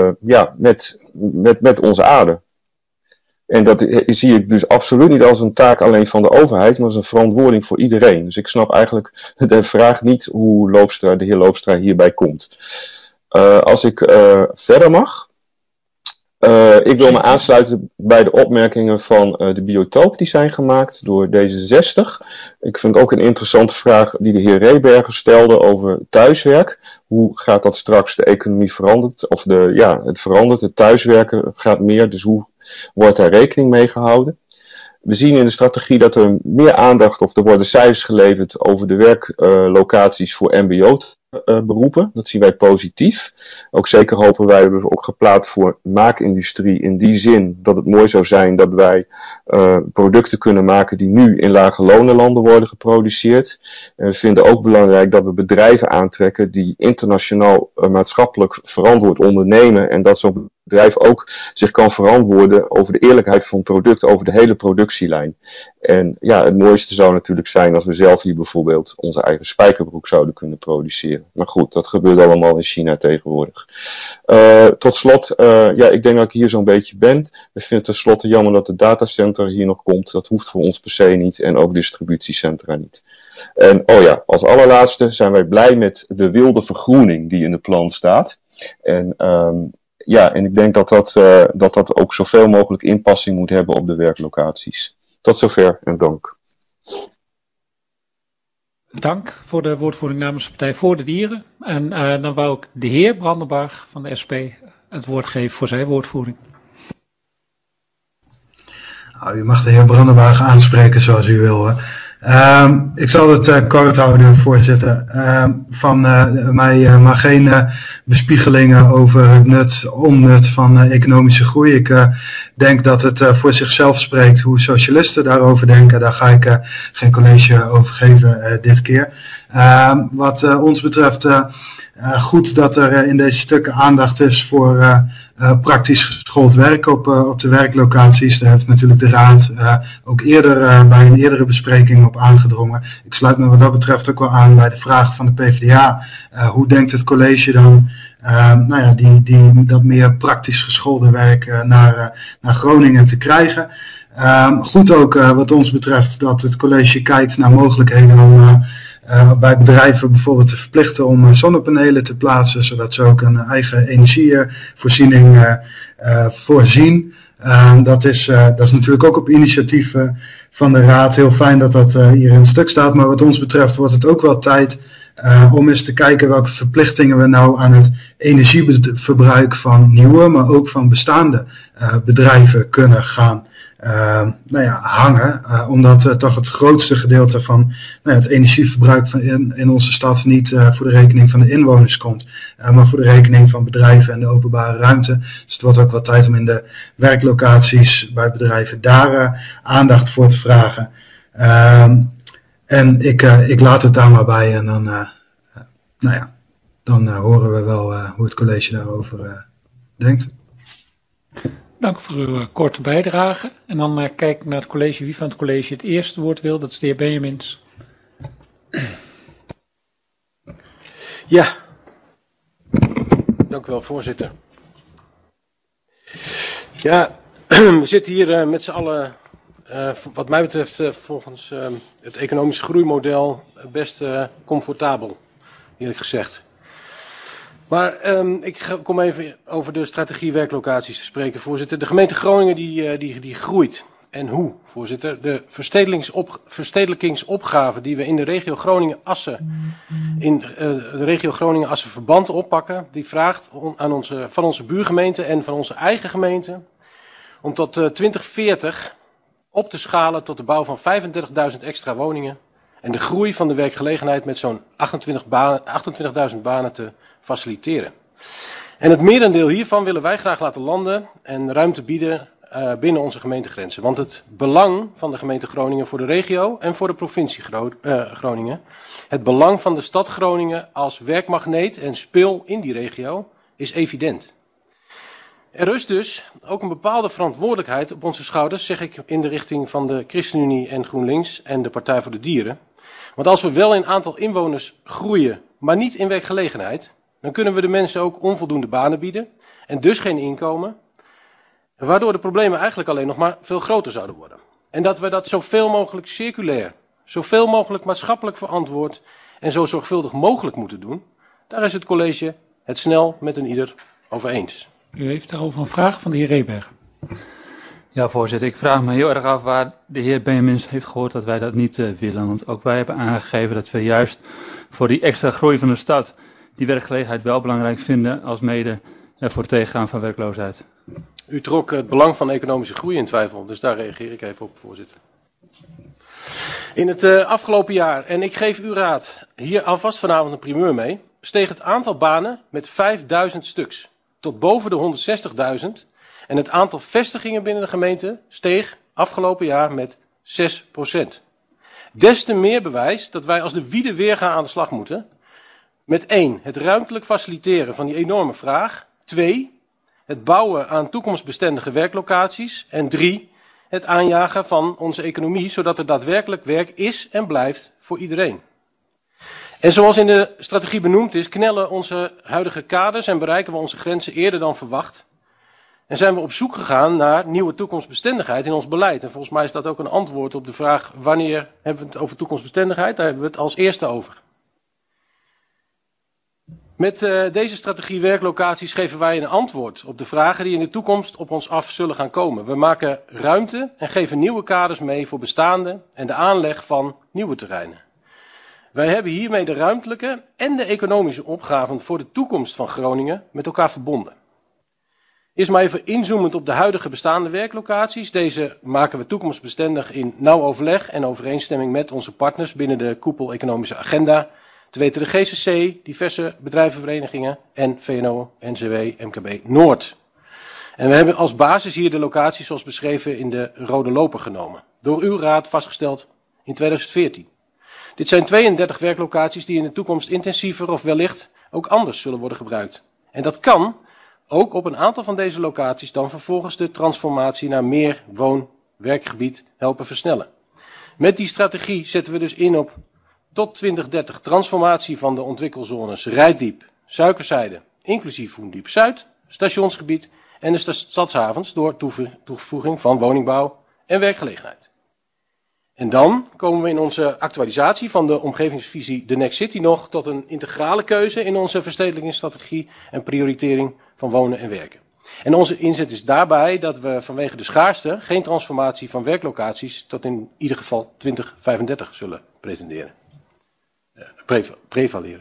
met onze aarde. En dat zie ik dus absoluut niet als een taak alleen van de overheid, maar als een verantwoording voor iedereen. Dus ik snap eigenlijk de vraag niet hoe de heer Loopstra hierbij komt. Als ik verder mag. Ik wil me aansluiten bij de opmerkingen van de biotoop die zijn gemaakt door D66. Ik vind ook een interessante vraag die de heer Reberger stelde over thuiswerk. Hoe gaat dat straks de economie verandert? Of het verandert, het thuiswerken gaat meer, dus hoe wordt daar rekening mee gehouden? We zien in de strategie dat er meer aandacht, of er worden cijfers geleverd over de werklocaties voor mbo-beroepen. Dat zien wij positief. Ook zeker hopen wij, hebben we ook geplaatst voor maakindustrie in die zin dat het mooi zou zijn dat wij producten kunnen maken die nu in lage lonenlanden worden geproduceerd. En we vinden ook belangrijk dat we bedrijven aantrekken die internationaal maatschappelijk verantwoord ondernemen en dat zo'n bedrijf ook zich kan verantwoorden over de eerlijkheid van het product, over de hele productielijn. En ja, het mooiste zou natuurlijk zijn als we zelf hier bijvoorbeeld onze eigen spijkerbroek zouden kunnen produceren. Maar goed, dat gebeurt allemaal in China tegenwoordig. Tot slot, ik denk dat ik hier zo'n beetje ben. We vinden tenslotte jammer dat het datacenter hier nog komt. Dat hoeft voor ons per se niet en ook distributiecentra niet. En als allerlaatste zijn wij blij met de wilde vergroening die in de plan staat. En ik denk dat ook zoveel mogelijk inpassing moet hebben op de werklocaties. Tot zover en dank. Dank voor de woordvoering namens de Partij voor de Dieren. En dan wou ik de heer Brandenburg van de SP het woord geven voor zijn woordvoering. Nou, u mag de heer Brandenburg aanspreken zoals u wil. Ik zal het kort houden, voorzitter. Van mij maar geen bespiegelingen over het onnut van economische groei. Ik denk dat het voor zichzelf spreekt hoe socialisten daarover denken. Daar ga ik geen college over geven dit keer. Wat ons betreft goed dat er in deze stukken aandacht is voor praktisch geschoold werk op de werklocaties. Daar heeft natuurlijk de Raad ook eerder bij een eerdere bespreking op aangedrongen. Ik sluit me wat dat betreft ook wel aan bij de vragen van de PvdA. Hoe denkt het college dan dat meer praktisch geschoolde werk naar Groningen te krijgen? Goed ook wat ons betreft dat het college kijkt naar mogelijkheden om bij bedrijven bijvoorbeeld te verplichten om zonnepanelen te plaatsen, zodat ze ook een eigen energievoorziening voorzien. Dat is natuurlijk ook op initiatief van de Raad. Heel fijn dat dat hier in het stuk staat. Maar wat ons betreft wordt het ook wel tijd om eens te kijken welke verplichtingen we nou aan het energieverbruik van nieuwe, maar ook van bestaande bedrijven kunnen gaan hangen. Omdat toch het grootste gedeelte van het energieverbruik in onze stad niet voor de rekening van de inwoners komt. Maar voor de rekening van bedrijven en de openbare ruimte. Dus het wordt ook wel tijd om in de werklocaties bij bedrijven daar aandacht voor te vragen. En ik laat het daar maar bij en dan horen we wel hoe het college daarover denkt. Dank voor uw korte bijdrage. En dan kijk ik naar het college. Wie van het college het eerste woord wil, dat is de heer Benjamins. Ja, dank u wel, voorzitter. Ja, we zitten hier met z'n allen, wat mij betreft, volgens het economische groeimodel best comfortabel, eerlijk gezegd. Maar ik kom even over de strategie werklocaties te spreken, voorzitter. De gemeente Groningen die groeit. En hoe, voorzitter? De verstedelijkingsopgave die we in de regio Groningen-Assen verband oppakken, die vraagt van onze buurgemeente en van onze eigen gemeente om tot 2040 op te schalen tot de bouw van 35.000 extra woningen en de groei van de werkgelegenheid met zo'n 28.000 banen te faciliteren. En het merendeel hiervan willen wij graag laten landen en ruimte bieden binnen onze gemeentegrenzen. Want het belang van de gemeente Groningen voor de regio en voor de provincie Groningen, het belang van de stad Groningen als werkmagneet en spil in die regio, is evident. Er rust dus ook een bepaalde verantwoordelijkheid op onze schouders, zeg ik in de richting van de ChristenUnie en GroenLinks en de Partij voor de Dieren. Want als we wel in aantal inwoners groeien, maar niet in werkgelegenheid, dan kunnen we de mensen ook onvoldoende banen bieden en dus geen inkomen, waardoor de problemen eigenlijk alleen nog maar veel groter zouden worden. En dat we dat zoveel mogelijk circulair, zoveel mogelijk maatschappelijk verantwoord en zo zorgvuldig mogelijk moeten doen, daar is het college het snel met een ieder over eens. U heeft daarover een vraag van de heer Reberg. Ja, voorzitter. Ik vraag me heel erg af waar de heer Benjamins heeft gehoord dat wij dat niet willen. Want ook wij hebben aangegeven dat we juist voor die extra groei van de stad die werkgelegenheid wel belangrijk vinden als mede voor het tegengaan van werkloosheid. U trok het belang van economische groei in twijfel, dus daar reageer ik even op, voorzitter. In het afgelopen jaar, en ik geef u raad, hier alvast vanavond een primeur mee, steeg het aantal banen met 5000 stuks tot boven de 160.000 en het aantal vestigingen binnen de gemeente steeg afgelopen jaar met 6%. Des te meer bewijs dat wij als de wiede weerga aan de slag moeten. Met 1, het ruimtelijk faciliteren van die enorme vraag. 2, het bouwen aan toekomstbestendige werklocaties. En 3, het aanjagen van onze economie, zodat er daadwerkelijk werk is en blijft voor iedereen. En zoals in de strategie benoemd is, knellen onze huidige kaders en bereiken we onze grenzen eerder dan verwacht. En zijn we op zoek gegaan naar nieuwe toekomstbestendigheid in ons beleid. En volgens mij is dat ook een antwoord op de vraag wanneer hebben we het over toekomstbestendigheid. Daar hebben we het als eerste over. Met deze strategie werklocaties geven wij een antwoord op de vragen die in de toekomst op ons af zullen gaan komen. We maken ruimte en geven nieuwe kaders mee voor bestaande en de aanleg van nieuwe terreinen. Wij hebben hiermee de ruimtelijke en de economische opgaven voor de toekomst van Groningen met elkaar verbonden. Eerst maar even inzoomend op de huidige bestaande werklocaties. Deze maken we toekomstbestendig in nauw overleg en overeenstemming met onze partners binnen de koepel Economische Agenda. Te weten de GCC, diverse bedrijvenverenigingen en VNO, NCW, MKB Noord. En we hebben als basis hier de locaties zoals beschreven in de rode loper genomen. Door uw raad vastgesteld in 2014. Dit zijn 32 werklocaties die in de toekomst intensiever of wellicht ook anders zullen worden gebruikt. En dat kan ook op een aantal van deze locaties dan vervolgens de transformatie naar meer woon-werkgebied helpen versnellen. Met die strategie zetten we dus in op tot 2030 transformatie van de ontwikkelzones Reitdiep, Suikerzijde, inclusief Hoendiep Zuid, stationsgebied en de stadshavens door toevoeging van woningbouw en werkgelegenheid. En dan komen we in onze actualisatie van de omgevingsvisie The Next City nog tot een integrale keuze in onze verstedelijkingsstrategie en prioritering van wonen en werken. En onze inzet is daarbij dat we vanwege de schaarste geen transformatie van werklocaties tot in ieder geval 2035 zullen pretenderen. Prevaleren.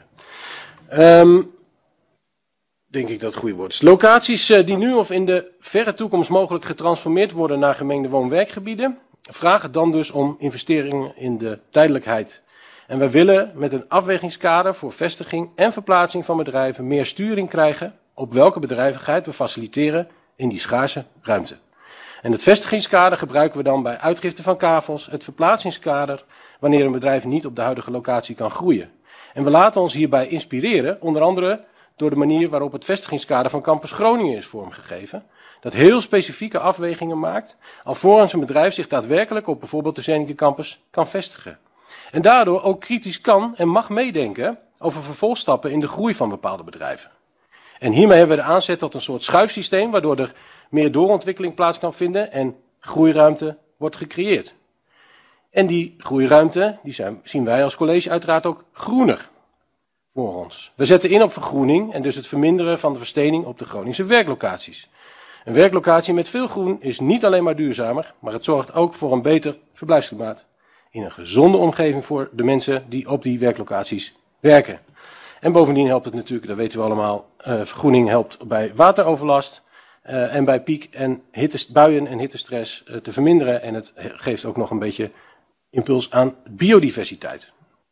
Denk ik dat het goede woord is. Locaties die nu of in de verre toekomst mogelijk getransformeerd worden naar gemengde woon-werkgebieden, vragen dan dus om investeringen in de tijdelijkheid. En wij willen met een afwegingskader voor vestiging en verplaatsing van bedrijven meer sturing krijgen op welke bedrijvigheid we faciliteren in die schaarse ruimte. En het vestigingskader gebruiken we dan bij uitgifte van kavels, het verplaatsingskader wanneer een bedrijf niet op de huidige locatie kan groeien. En we laten ons hierbij inspireren, onder andere door de manier waarop het vestigingskader van Campus Groningen is vormgegeven, dat heel specifieke afwegingen maakt, alvorens een bedrijf zich daadwerkelijk op bijvoorbeeld de Zernike Campus kan vestigen. En daardoor ook kritisch kan en mag meedenken over vervolgstappen in de groei van bepaalde bedrijven. En hiermee hebben we de aanzet tot een soort schuifsysteem, waardoor er meer doorontwikkeling plaats kan vinden en groeiruimte wordt gecreëerd. En die groeiruimte, zien wij als college uiteraard ook groener voor ons. We zetten in op vergroening en dus het verminderen van de verstening op de Groningse werklocaties. Een werklocatie met veel groen is niet alleen maar duurzamer, maar het zorgt ook voor een beter verblijfsklimaat in een gezonde omgeving voor de mensen die op die werklocaties werken. En bovendien helpt het natuurlijk, dat weten we allemaal, vergroening helpt bij wateroverlast en bij piek- en buien en hittestress te verminderen. En het geeft ook nog een beetje impuls aan biodiversiteit.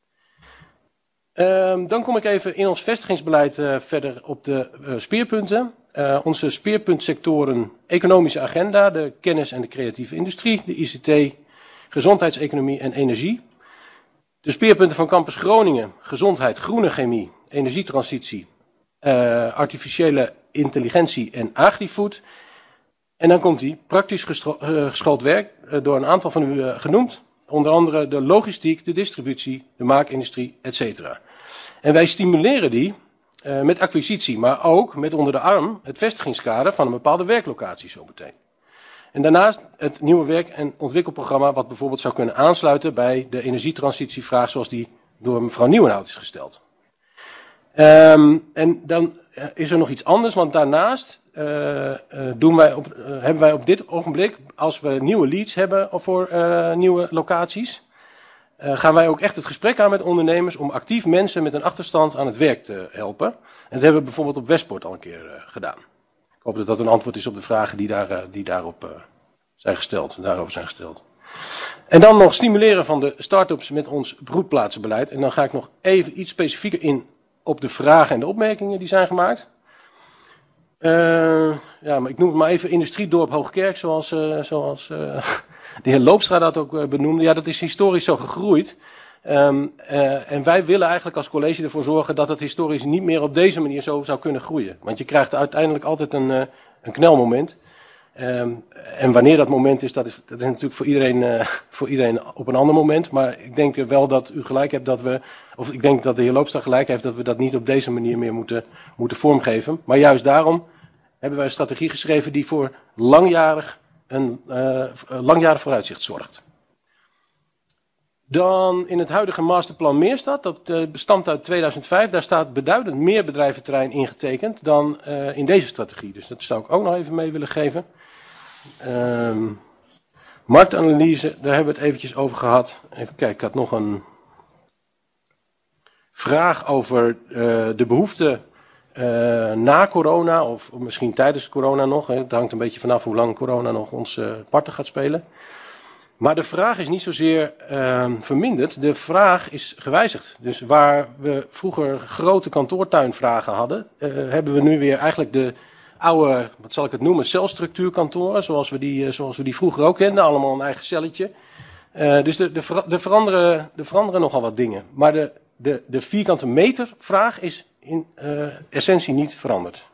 Dan kom ik even in ons vestigingsbeleid verder op de speerpunten. Onze speerpuntsectoren economische agenda, de kennis- en de creatieve industrie, de ICT, gezondheidseconomie en energie. De speerpunten van Campus Groningen, gezondheid, groene chemie, energietransitie, artificiële intelligentie en agrifood. En dan komt die praktisch geschoold werk door een aantal van u genoemd. Onder andere de logistiek, de distributie, de maakindustrie, etc. En wij stimuleren die met acquisitie, maar ook met onder de arm het vestigingskader van een bepaalde werklocatie zo meteen. En daarnaast het nieuwe werk- en ontwikkelprogramma wat bijvoorbeeld zou kunnen aansluiten bij de energietransitievraag zoals die door mevrouw Nieuwenhout is gesteld. En dan is er nog iets anders, want daarnaast hebben wij op dit ogenblik, als we nieuwe leads hebben voor nieuwe locaties, gaan wij ook echt het gesprek aan met ondernemers om actief mensen met een achterstand aan het werk te helpen. En dat hebben we bijvoorbeeld op Westpoort al een keer gedaan. Ik hoop dat dat een antwoord is op de vragen die daarover zijn gesteld. En dan nog stimuleren van de start-ups met ons broedplaatsenbeleid. En dan ga ik nog even iets specifieker in op de vragen en de opmerkingen die zijn gemaakt. Maar ik noem het maar even Industriedorp Hoogkerk, zoals de heer Loopstra dat ook benoemde. Ja, dat is historisch zo gegroeid. En wij willen eigenlijk als college ervoor zorgen dat het historisch niet meer op deze manier zo zou kunnen groeien. Want je krijgt uiteindelijk altijd een knelmoment. En wanneer dat moment is, dat is natuurlijk voor iedereen op een ander moment. Maar ik denk wel dat u gelijk hebt ik denk dat de heer Loopstra gelijk heeft dat we dat niet op deze manier meer moeten vormgeven. Maar juist daarom hebben wij een strategie geschreven die voor langjarig vooruitzicht zorgt. Dan in het huidige masterplan Meerstad, dat bestamt uit 2005, daar staat beduidend meer bedrijventerrein ingetekend dan in deze strategie. Dus dat zou ik ook nog even mee willen geven. Marktanalyse, daar hebben we het eventjes over gehad. Even kijken, ik had nog een vraag over de behoefte na corona, of misschien tijdens corona nog. Het hangt een beetje vanaf hoe lang corona nog ons parten gaat spelen. Maar de vraag is niet zozeer verminderd, de vraag is gewijzigd. Dus waar we vroeger grote kantoortuinvragen hadden, hebben we nu weer eigenlijk de oude, wat zal ik het noemen, celstructuurkantoren, zoals we die vroeger ook kenden, allemaal een eigen celletje. Dus er veranderen nogal wat dingen. Maar de vierkante meter vraag is in essentie niet veranderd.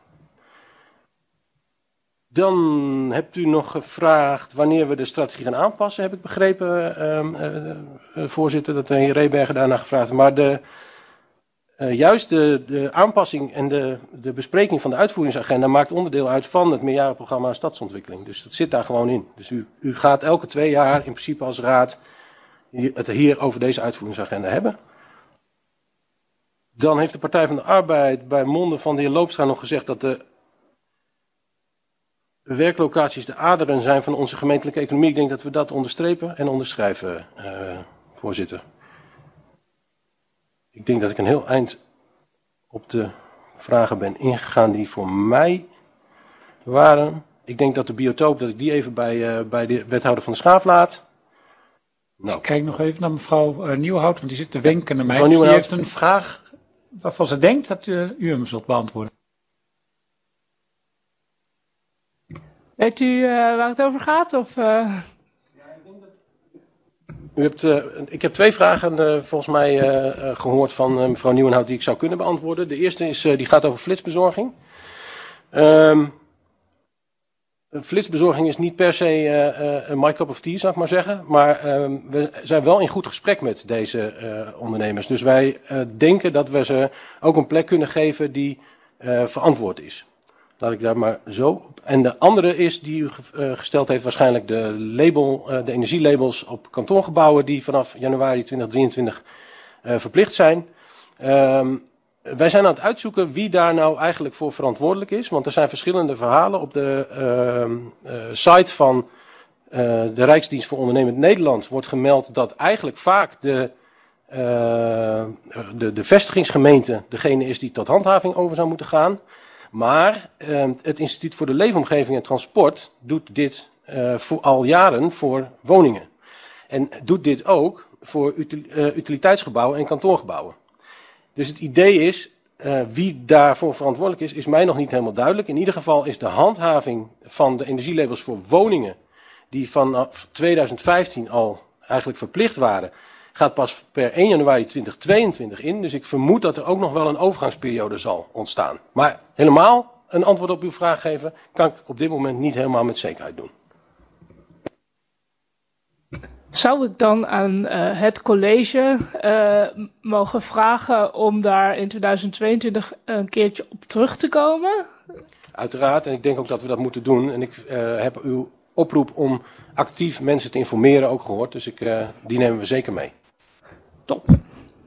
Dan hebt u nog gevraagd wanneer we de strategie gaan aanpassen, heb ik begrepen, voorzitter, dat de heer Reberger daarna gevraagd heeft. Maar juist de aanpassing en de bespreking van de uitvoeringsagenda maakt onderdeel uit van het meerjarenprogramma Stadsontwikkeling. Dus dat zit daar gewoon in. Dus u gaat elke 2 jaar in principe als raad het hier over deze uitvoeringsagenda hebben. Dan heeft de Partij van de Arbeid bij monden van de heer Loopstra nog gezegd dat de werklocaties de aderen zijn van onze gemeentelijke economie. Ik denk dat we dat onderstrepen en onderschrijven, voorzitter. Ik denk dat ik een heel eind op de vragen ben ingegaan die voor mij waren. Ik denk dat de biotoop, dat ik die even bij de wethouder van de Schaaf laat. Nou. Ik kijk nog even naar mevrouw Nieuwhout, want die zit te wenken naar mij. Dus die heeft een vraag waarvan ze denkt dat u hem zult beantwoorden. Weet u waar het over gaat? Of, Ik heb 2 vragen volgens mij gehoord van mevrouw Nieuwenhout die ik zou kunnen beantwoorden. De eerste die gaat over flitsbezorging. Flitsbezorging is niet per se een my cup of tea, zou ik maar zeggen. Maar we zijn wel in goed gesprek met deze ondernemers. Dus wij denken dat we ze ook een plek kunnen geven die verantwoord is. Laat ik daar maar zo op. En de andere is die u gesteld heeft waarschijnlijk de energielabels op kantoorgebouwen die vanaf januari 2023 verplicht zijn. Wij zijn aan het uitzoeken wie daar nou eigenlijk voor verantwoordelijk is. Want er zijn verschillende verhalen. Op de site van de Rijksdienst voor Ondernemend Nederland wordt gemeld dat eigenlijk vaak de vestigingsgemeente degene is die tot handhaving over zou moeten gaan. Maar het Instituut voor de Leefomgeving en Transport doet dit al jaren voor woningen. En doet dit ook voor utiliteitsgebouwen en kantoorgebouwen. Dus het idee is, wie daarvoor verantwoordelijk is mij nog niet helemaal duidelijk. In ieder geval is de handhaving van de energielabels voor woningen, die vanaf 2015 al eigenlijk verplicht waren, gaat pas per 1 januari 2022 in. Dus ik vermoed dat er ook nog wel een overgangsperiode zal ontstaan. Maar helemaal een antwoord op uw vraag geven, kan ik op dit moment niet helemaal met zekerheid doen. Zou ik dan aan het college mogen vragen om daar in 2022 een keertje op terug te komen? Uiteraard, en ik denk ook dat we dat moeten doen. En ik heb uw oproep om actief mensen te informeren ook gehoord. Dus die nemen we zeker mee. Top.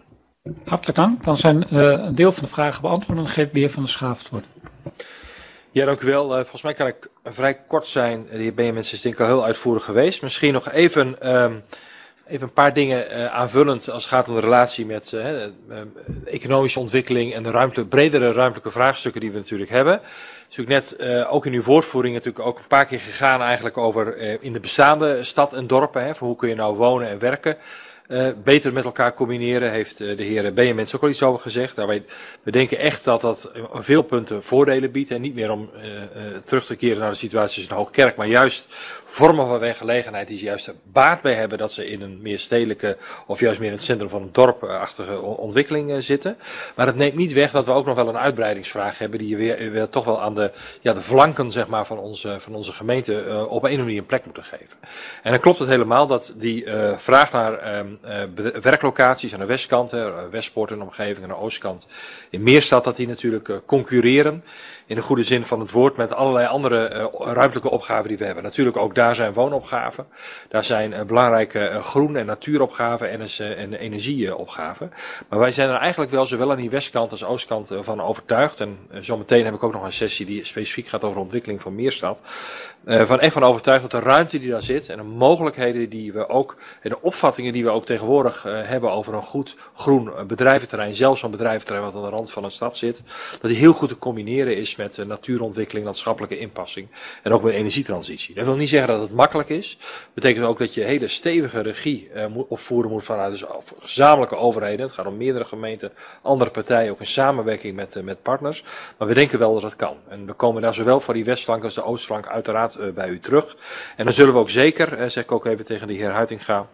Hartelijk dank. Dan zijn een deel van de vragen beantwoord en dan geeft de heer Van der Schaaf het woord. Ja, dank u wel. Volgens mij kan ik vrij kort zijn. De heer Benjamins is denk ik al heel uitvoerig geweest. Misschien nog even een paar dingen aanvullend als het gaat om de relatie met de economische ontwikkeling en de bredere ruimtelijke vraagstukken die we natuurlijk hebben. Het is natuurlijk net ook in uw woordvoering natuurlijk ook een paar keer gegaan eigenlijk over in de bestaande stad en dorpen. Voor hoe kun je nou wonen en werken beter met elkaar combineren, heeft de heer Benjamins ook al iets over gezegd. Nou, we denken echt dat dat op veel punten voordelen biedt. En niet meer om terug te keren naar de situatie in de Hoogkerk, maar juist vormen van werkgelegenheid die ze juist baat bij hebben dat ze in een meer stedelijke of juist meer in het centrum van een dorpachtige ontwikkeling zitten. Maar het neemt niet weg dat we ook nog wel een uitbreidingsvraag hebben die je weer toch wel aan de flanken zeg maar, van onze gemeente op een of andere manier een plek moeten geven. En dan klopt het helemaal dat die vraag naar werklocaties aan de westkant, Westpoort en omgeving, aan de oostkant in Meerstad, dat die natuurlijk concurreren in de goede zin van het woord met allerlei andere ruimtelijke opgaven die we hebben. Natuurlijk ook daar zijn woonopgaven, daar zijn belangrijke groen- en natuuropgaven en energieopgaven. Maar wij zijn er eigenlijk wel zowel aan die westkant als oostkant van overtuigd. En zometeen heb ik ook nog een sessie die specifiek gaat over de ontwikkeling van Meerstad. Van overtuigd dat de ruimte die daar zit en de mogelijkheden die we ook, en de opvattingen die we ook tegenwoordig hebben over een goed groen bedrijventerrein, zelfs zo'n bedrijventerrein wat aan de rand van een stad zit, dat die heel goed te combineren is met natuurontwikkeling, landschappelijke inpassing en ook met energietransitie. Dat wil niet zeggen dat het makkelijk is. Dat betekent ook dat je hele stevige regie opvoeren moet vanuit dus gezamenlijke overheden. Het gaat om meerdere gemeenten, andere partijen, ook in samenwerking met partners. Maar we denken wel dat het kan. En we komen daar zowel voor die westflank als de oostflank uiteraard bij u terug. En dan zullen we ook zeker, zeg ik ook even tegen de heer Huitinga,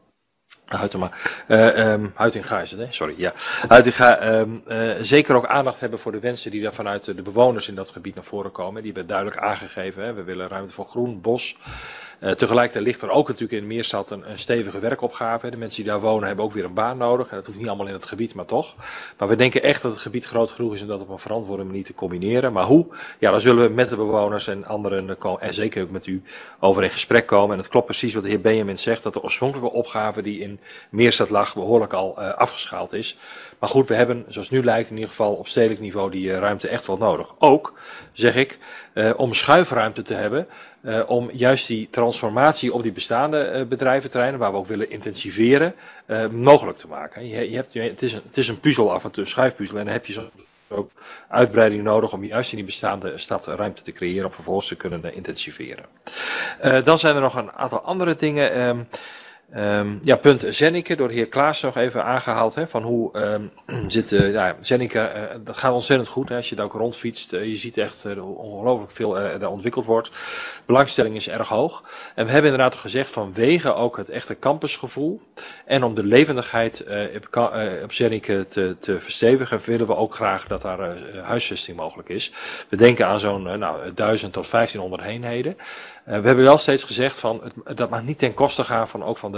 Huitinga is het, hè? Sorry, ja. Huitinga, zeker ook aandacht hebben voor de wensen die daar vanuit de bewoners in dat gebied naar voren komen. Die hebben duidelijk aangegeven, hè? We willen ruimte voor groen, bos. Tegelijkertijd ligt er ook natuurlijk in Meerstad een stevige werkopgave. De mensen die daar wonen hebben ook weer een baan nodig. En dat hoeft niet allemaal in het gebied, maar toch. Maar we denken echt dat het gebied groot genoeg is om dat op een verantwoorde manier te combineren. Maar hoe? Ja, daar zullen we met de bewoners en anderen, en zeker ook met u, over in gesprek komen. En het klopt precies wat de heer Benjamin zegt, dat de oorspronkelijke opgave die in Meerstad lag behoorlijk al afgeschaald is. Maar goed, we hebben, zoals het nu lijkt, in ieder geval op stedelijk niveau die ruimte echt wel nodig. Ook, zeg ik, om schuifruimte te hebben, om juist die transformatie op die bestaande bedrijventerreinen, waar we ook willen intensiveren, mogelijk te maken. Het is een puzzel af en toe, een schuifpuzzel, en dan heb je soms ook uitbreiding nodig om juist in die bestaande stad ruimte te creëren om vervolgens te kunnen intensiveren. Dan zijn er nog een aantal andere dingen. Punt Zennike, door de heer Klaas nog even aangehaald, van hoe zit Zennike, dat gaat ontzettend goed, als je daar ook rondfietst, je ziet echt ongelooflijk veel daar ontwikkeld wordt. Belangstelling is erg hoog. En we hebben inderdaad gezegd, vanwege ook het echte campusgevoel en om de levendigheid op Zennike te verstevigen, willen we ook graag dat daar huisvesting mogelijk is. We denken aan zo'n 1000 tot 1500 eenheden. We hebben wel steeds gezegd dat mag niet ten koste gaan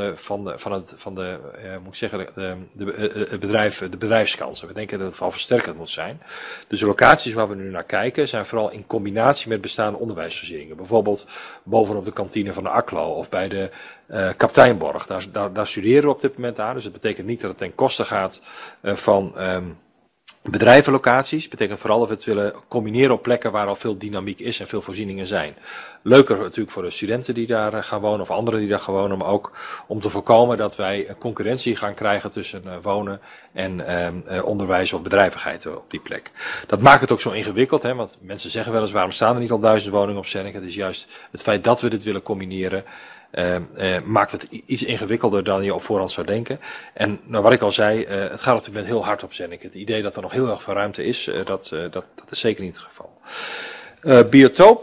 de bedrijfskansen. We denken dat het vooral versterkend moet zijn. Dus de locaties waar we nu naar kijken zijn vooral in combinatie met bestaande onderwijsvoorzieningen. Bijvoorbeeld bovenop de kantine van de ACLO of bij de Kapteinborg. Daar studeren we op dit moment aan. Dus dat betekent niet dat het ten koste gaat van bedrijvenlocaties. Betekent vooral dat we het willen combineren op plekken waar al veel dynamiek is en veel voorzieningen zijn. Leuker natuurlijk voor de studenten die daar gaan wonen of anderen die daar gaan wonen, maar ook om te voorkomen dat wij concurrentie gaan krijgen tussen wonen en onderwijs of bedrijvigheid op die plek. Dat maakt het ook zo ingewikkeld, want mensen zeggen wel eens waarom staan er niet al 1000 woningen op Zennike. Het is juist het feit dat we dit willen combineren. Maakt het iets ingewikkelder dan je op voorhand zou denken. En wat ik al zei, het gaat op dit moment heel hard op Zennike. Het idee dat er nog heel erg veel ruimte is, dat is zeker niet het geval. Biotoop,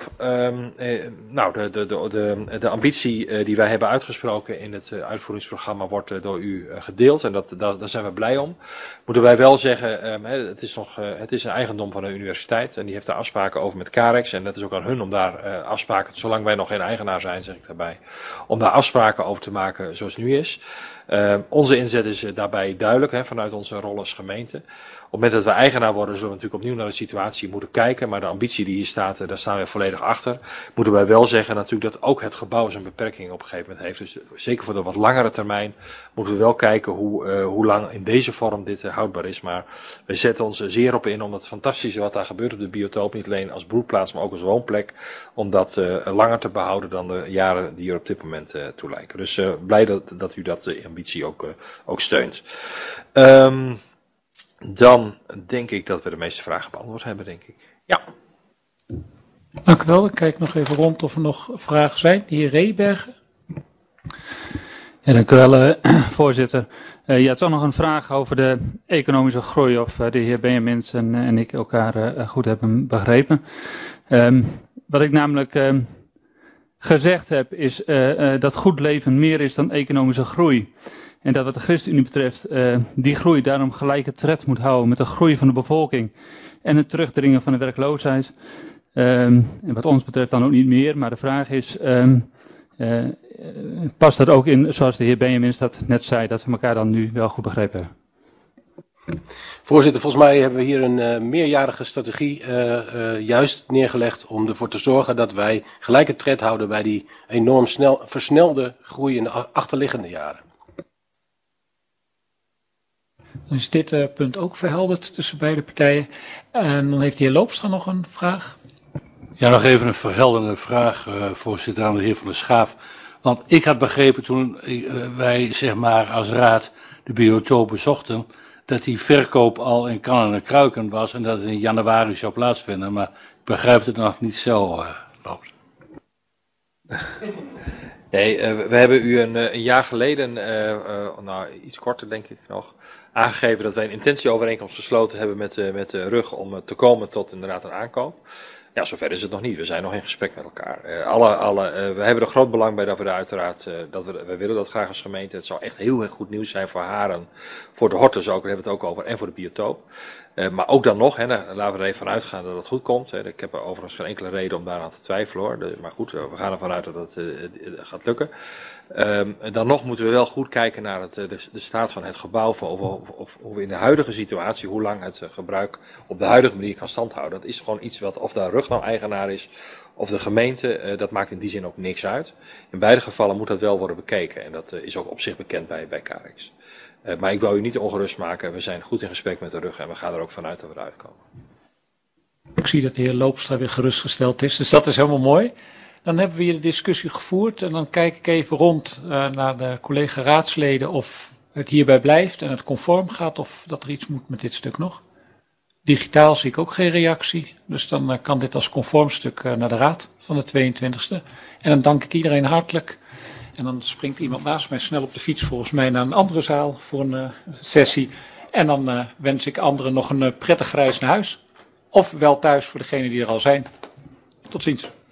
de ambitie die wij hebben uitgesproken in het uitvoeringsprogramma wordt door u gedeeld en daar zijn we blij om. Moeten wij wel zeggen, het is een eigendom van de universiteit en die heeft daar afspraken over met Carex en dat is ook aan hun om daar afspraken, zolang wij nog geen eigenaar zijn, zeg ik daarbij, om daar afspraken over te maken zoals het nu is. Onze inzet is daarbij duidelijk vanuit onze rol als gemeente. Op het moment dat we eigenaar worden, zullen we natuurlijk opnieuw naar de situatie moeten kijken, maar de ambitie die hier staat Staten, daar staan we volledig achter. Moeten wij wel zeggen natuurlijk dat ook het gebouw zijn beperking op een gegeven moment heeft. Dus zeker voor de wat langere termijn moeten we wel kijken hoe lang in deze vorm dit houdbaar is. Maar we zetten ons zeer op in om het fantastische wat daar gebeurt op de biotoop, niet alleen als broedplaats, maar ook als woonplek, om dat langer te behouden dan de jaren die er op dit moment toe lijken. Dus blij dat u dat ambitie ook steunt. Dan denk ik dat we de meeste vragen beantwoord hebben, denk ik. Ja. Dank u wel. Ik kijk nog even rond of er nog vragen zijn. De heer Reebergen. Ja, dank u wel, voorzitter. Ja, toch nog een vraag over de economische groei, of de heer Benjamins en ik elkaar goed hebben begrepen. Wat ik namelijk gezegd heb, is dat goed leven meer is dan economische groei. En dat wat de ChristenUnie betreft, die groei daarom gelijke tred moet houden met de groei van de bevolking en het terugdringen van de werkloosheid. En wat ons betreft dan ook niet meer, maar de vraag is, past dat ook in, zoals de heer Benjamins dat net zei, dat we elkaar dan nu wel goed begrepen hebben? Voorzitter, volgens mij hebben we hier een meerjarige strategie juist neergelegd om ervoor te zorgen dat wij gelijke tred houden bij die enorm versnelde groei in de achterliggende jaren. Dan is dit punt ook verhelderd tussen beide partijen. En dan heeft de heer Loopstra nog een vraag. Ja, nog even een verhelderende vraag, voorzitter, aan de heer Van der Schaaf. Want ik had begrepen toen wij, zeg maar, als raad de biotoop bezochten, dat die verkoop al in kannen en kruiken was en dat het in januari zou plaatsvinden. Maar ik begrijp het nog niet zo, loopt. Nee, we hebben u een jaar geleden, nou iets korter denk ik nog, aangegeven dat wij een intentieovereenkomst gesloten hebben met de RUG om te komen tot inderdaad een aankoop. Ja, zover is het nog niet. We zijn nog in gesprek met elkaar. We hebben er groot belang bij dat we er uiteraard, we willen dat graag als gemeente. Het zou echt heel erg goed nieuws zijn voor Haren, voor de hortus ook, daar hebben we het ook over, en voor de biotoop. Maar ook dan nog, laten we er even van uitgaan dat het goed komt. Ik heb er overigens geen enkele reden om daaraan te twijfelen hoor. Maar goed, we gaan ervan uit dat het gaat lukken. Dan nog moeten we wel goed kijken naar de staat van het gebouw, of hoe we in de huidige situatie, hoe lang het gebruik op de huidige manier kan standhouden. Dat is gewoon iets wat, of de RUG nou eigenaar is, of de gemeente, dat maakt in die zin ook niks uit. In beide gevallen moet dat wel worden bekeken en dat is ook op zich bekend bij Carex. Maar ik wou u niet ongerust maken, we zijn goed in gesprek met de RUG en we gaan er ook vanuit dat we eruit komen. Ik zie dat de heer Loopstra weer gerustgesteld is, dus dat is helemaal mooi. Dan hebben we hier de discussie gevoerd en dan kijk ik even rond naar de collega raadsleden of het hierbij blijft en het conform gaat of dat er iets moet met dit stuk nog. Digitaal zie ik ook geen reactie, dus dan kan dit als conform stuk naar de raad van de 22e. En dan dank ik iedereen hartelijk. En dan springt iemand naast mij snel op de fiets volgens mij naar een andere zaal voor een sessie. En dan wens ik anderen nog een prettig reis naar huis. Of wel thuis voor degenen die er al zijn. Tot ziens.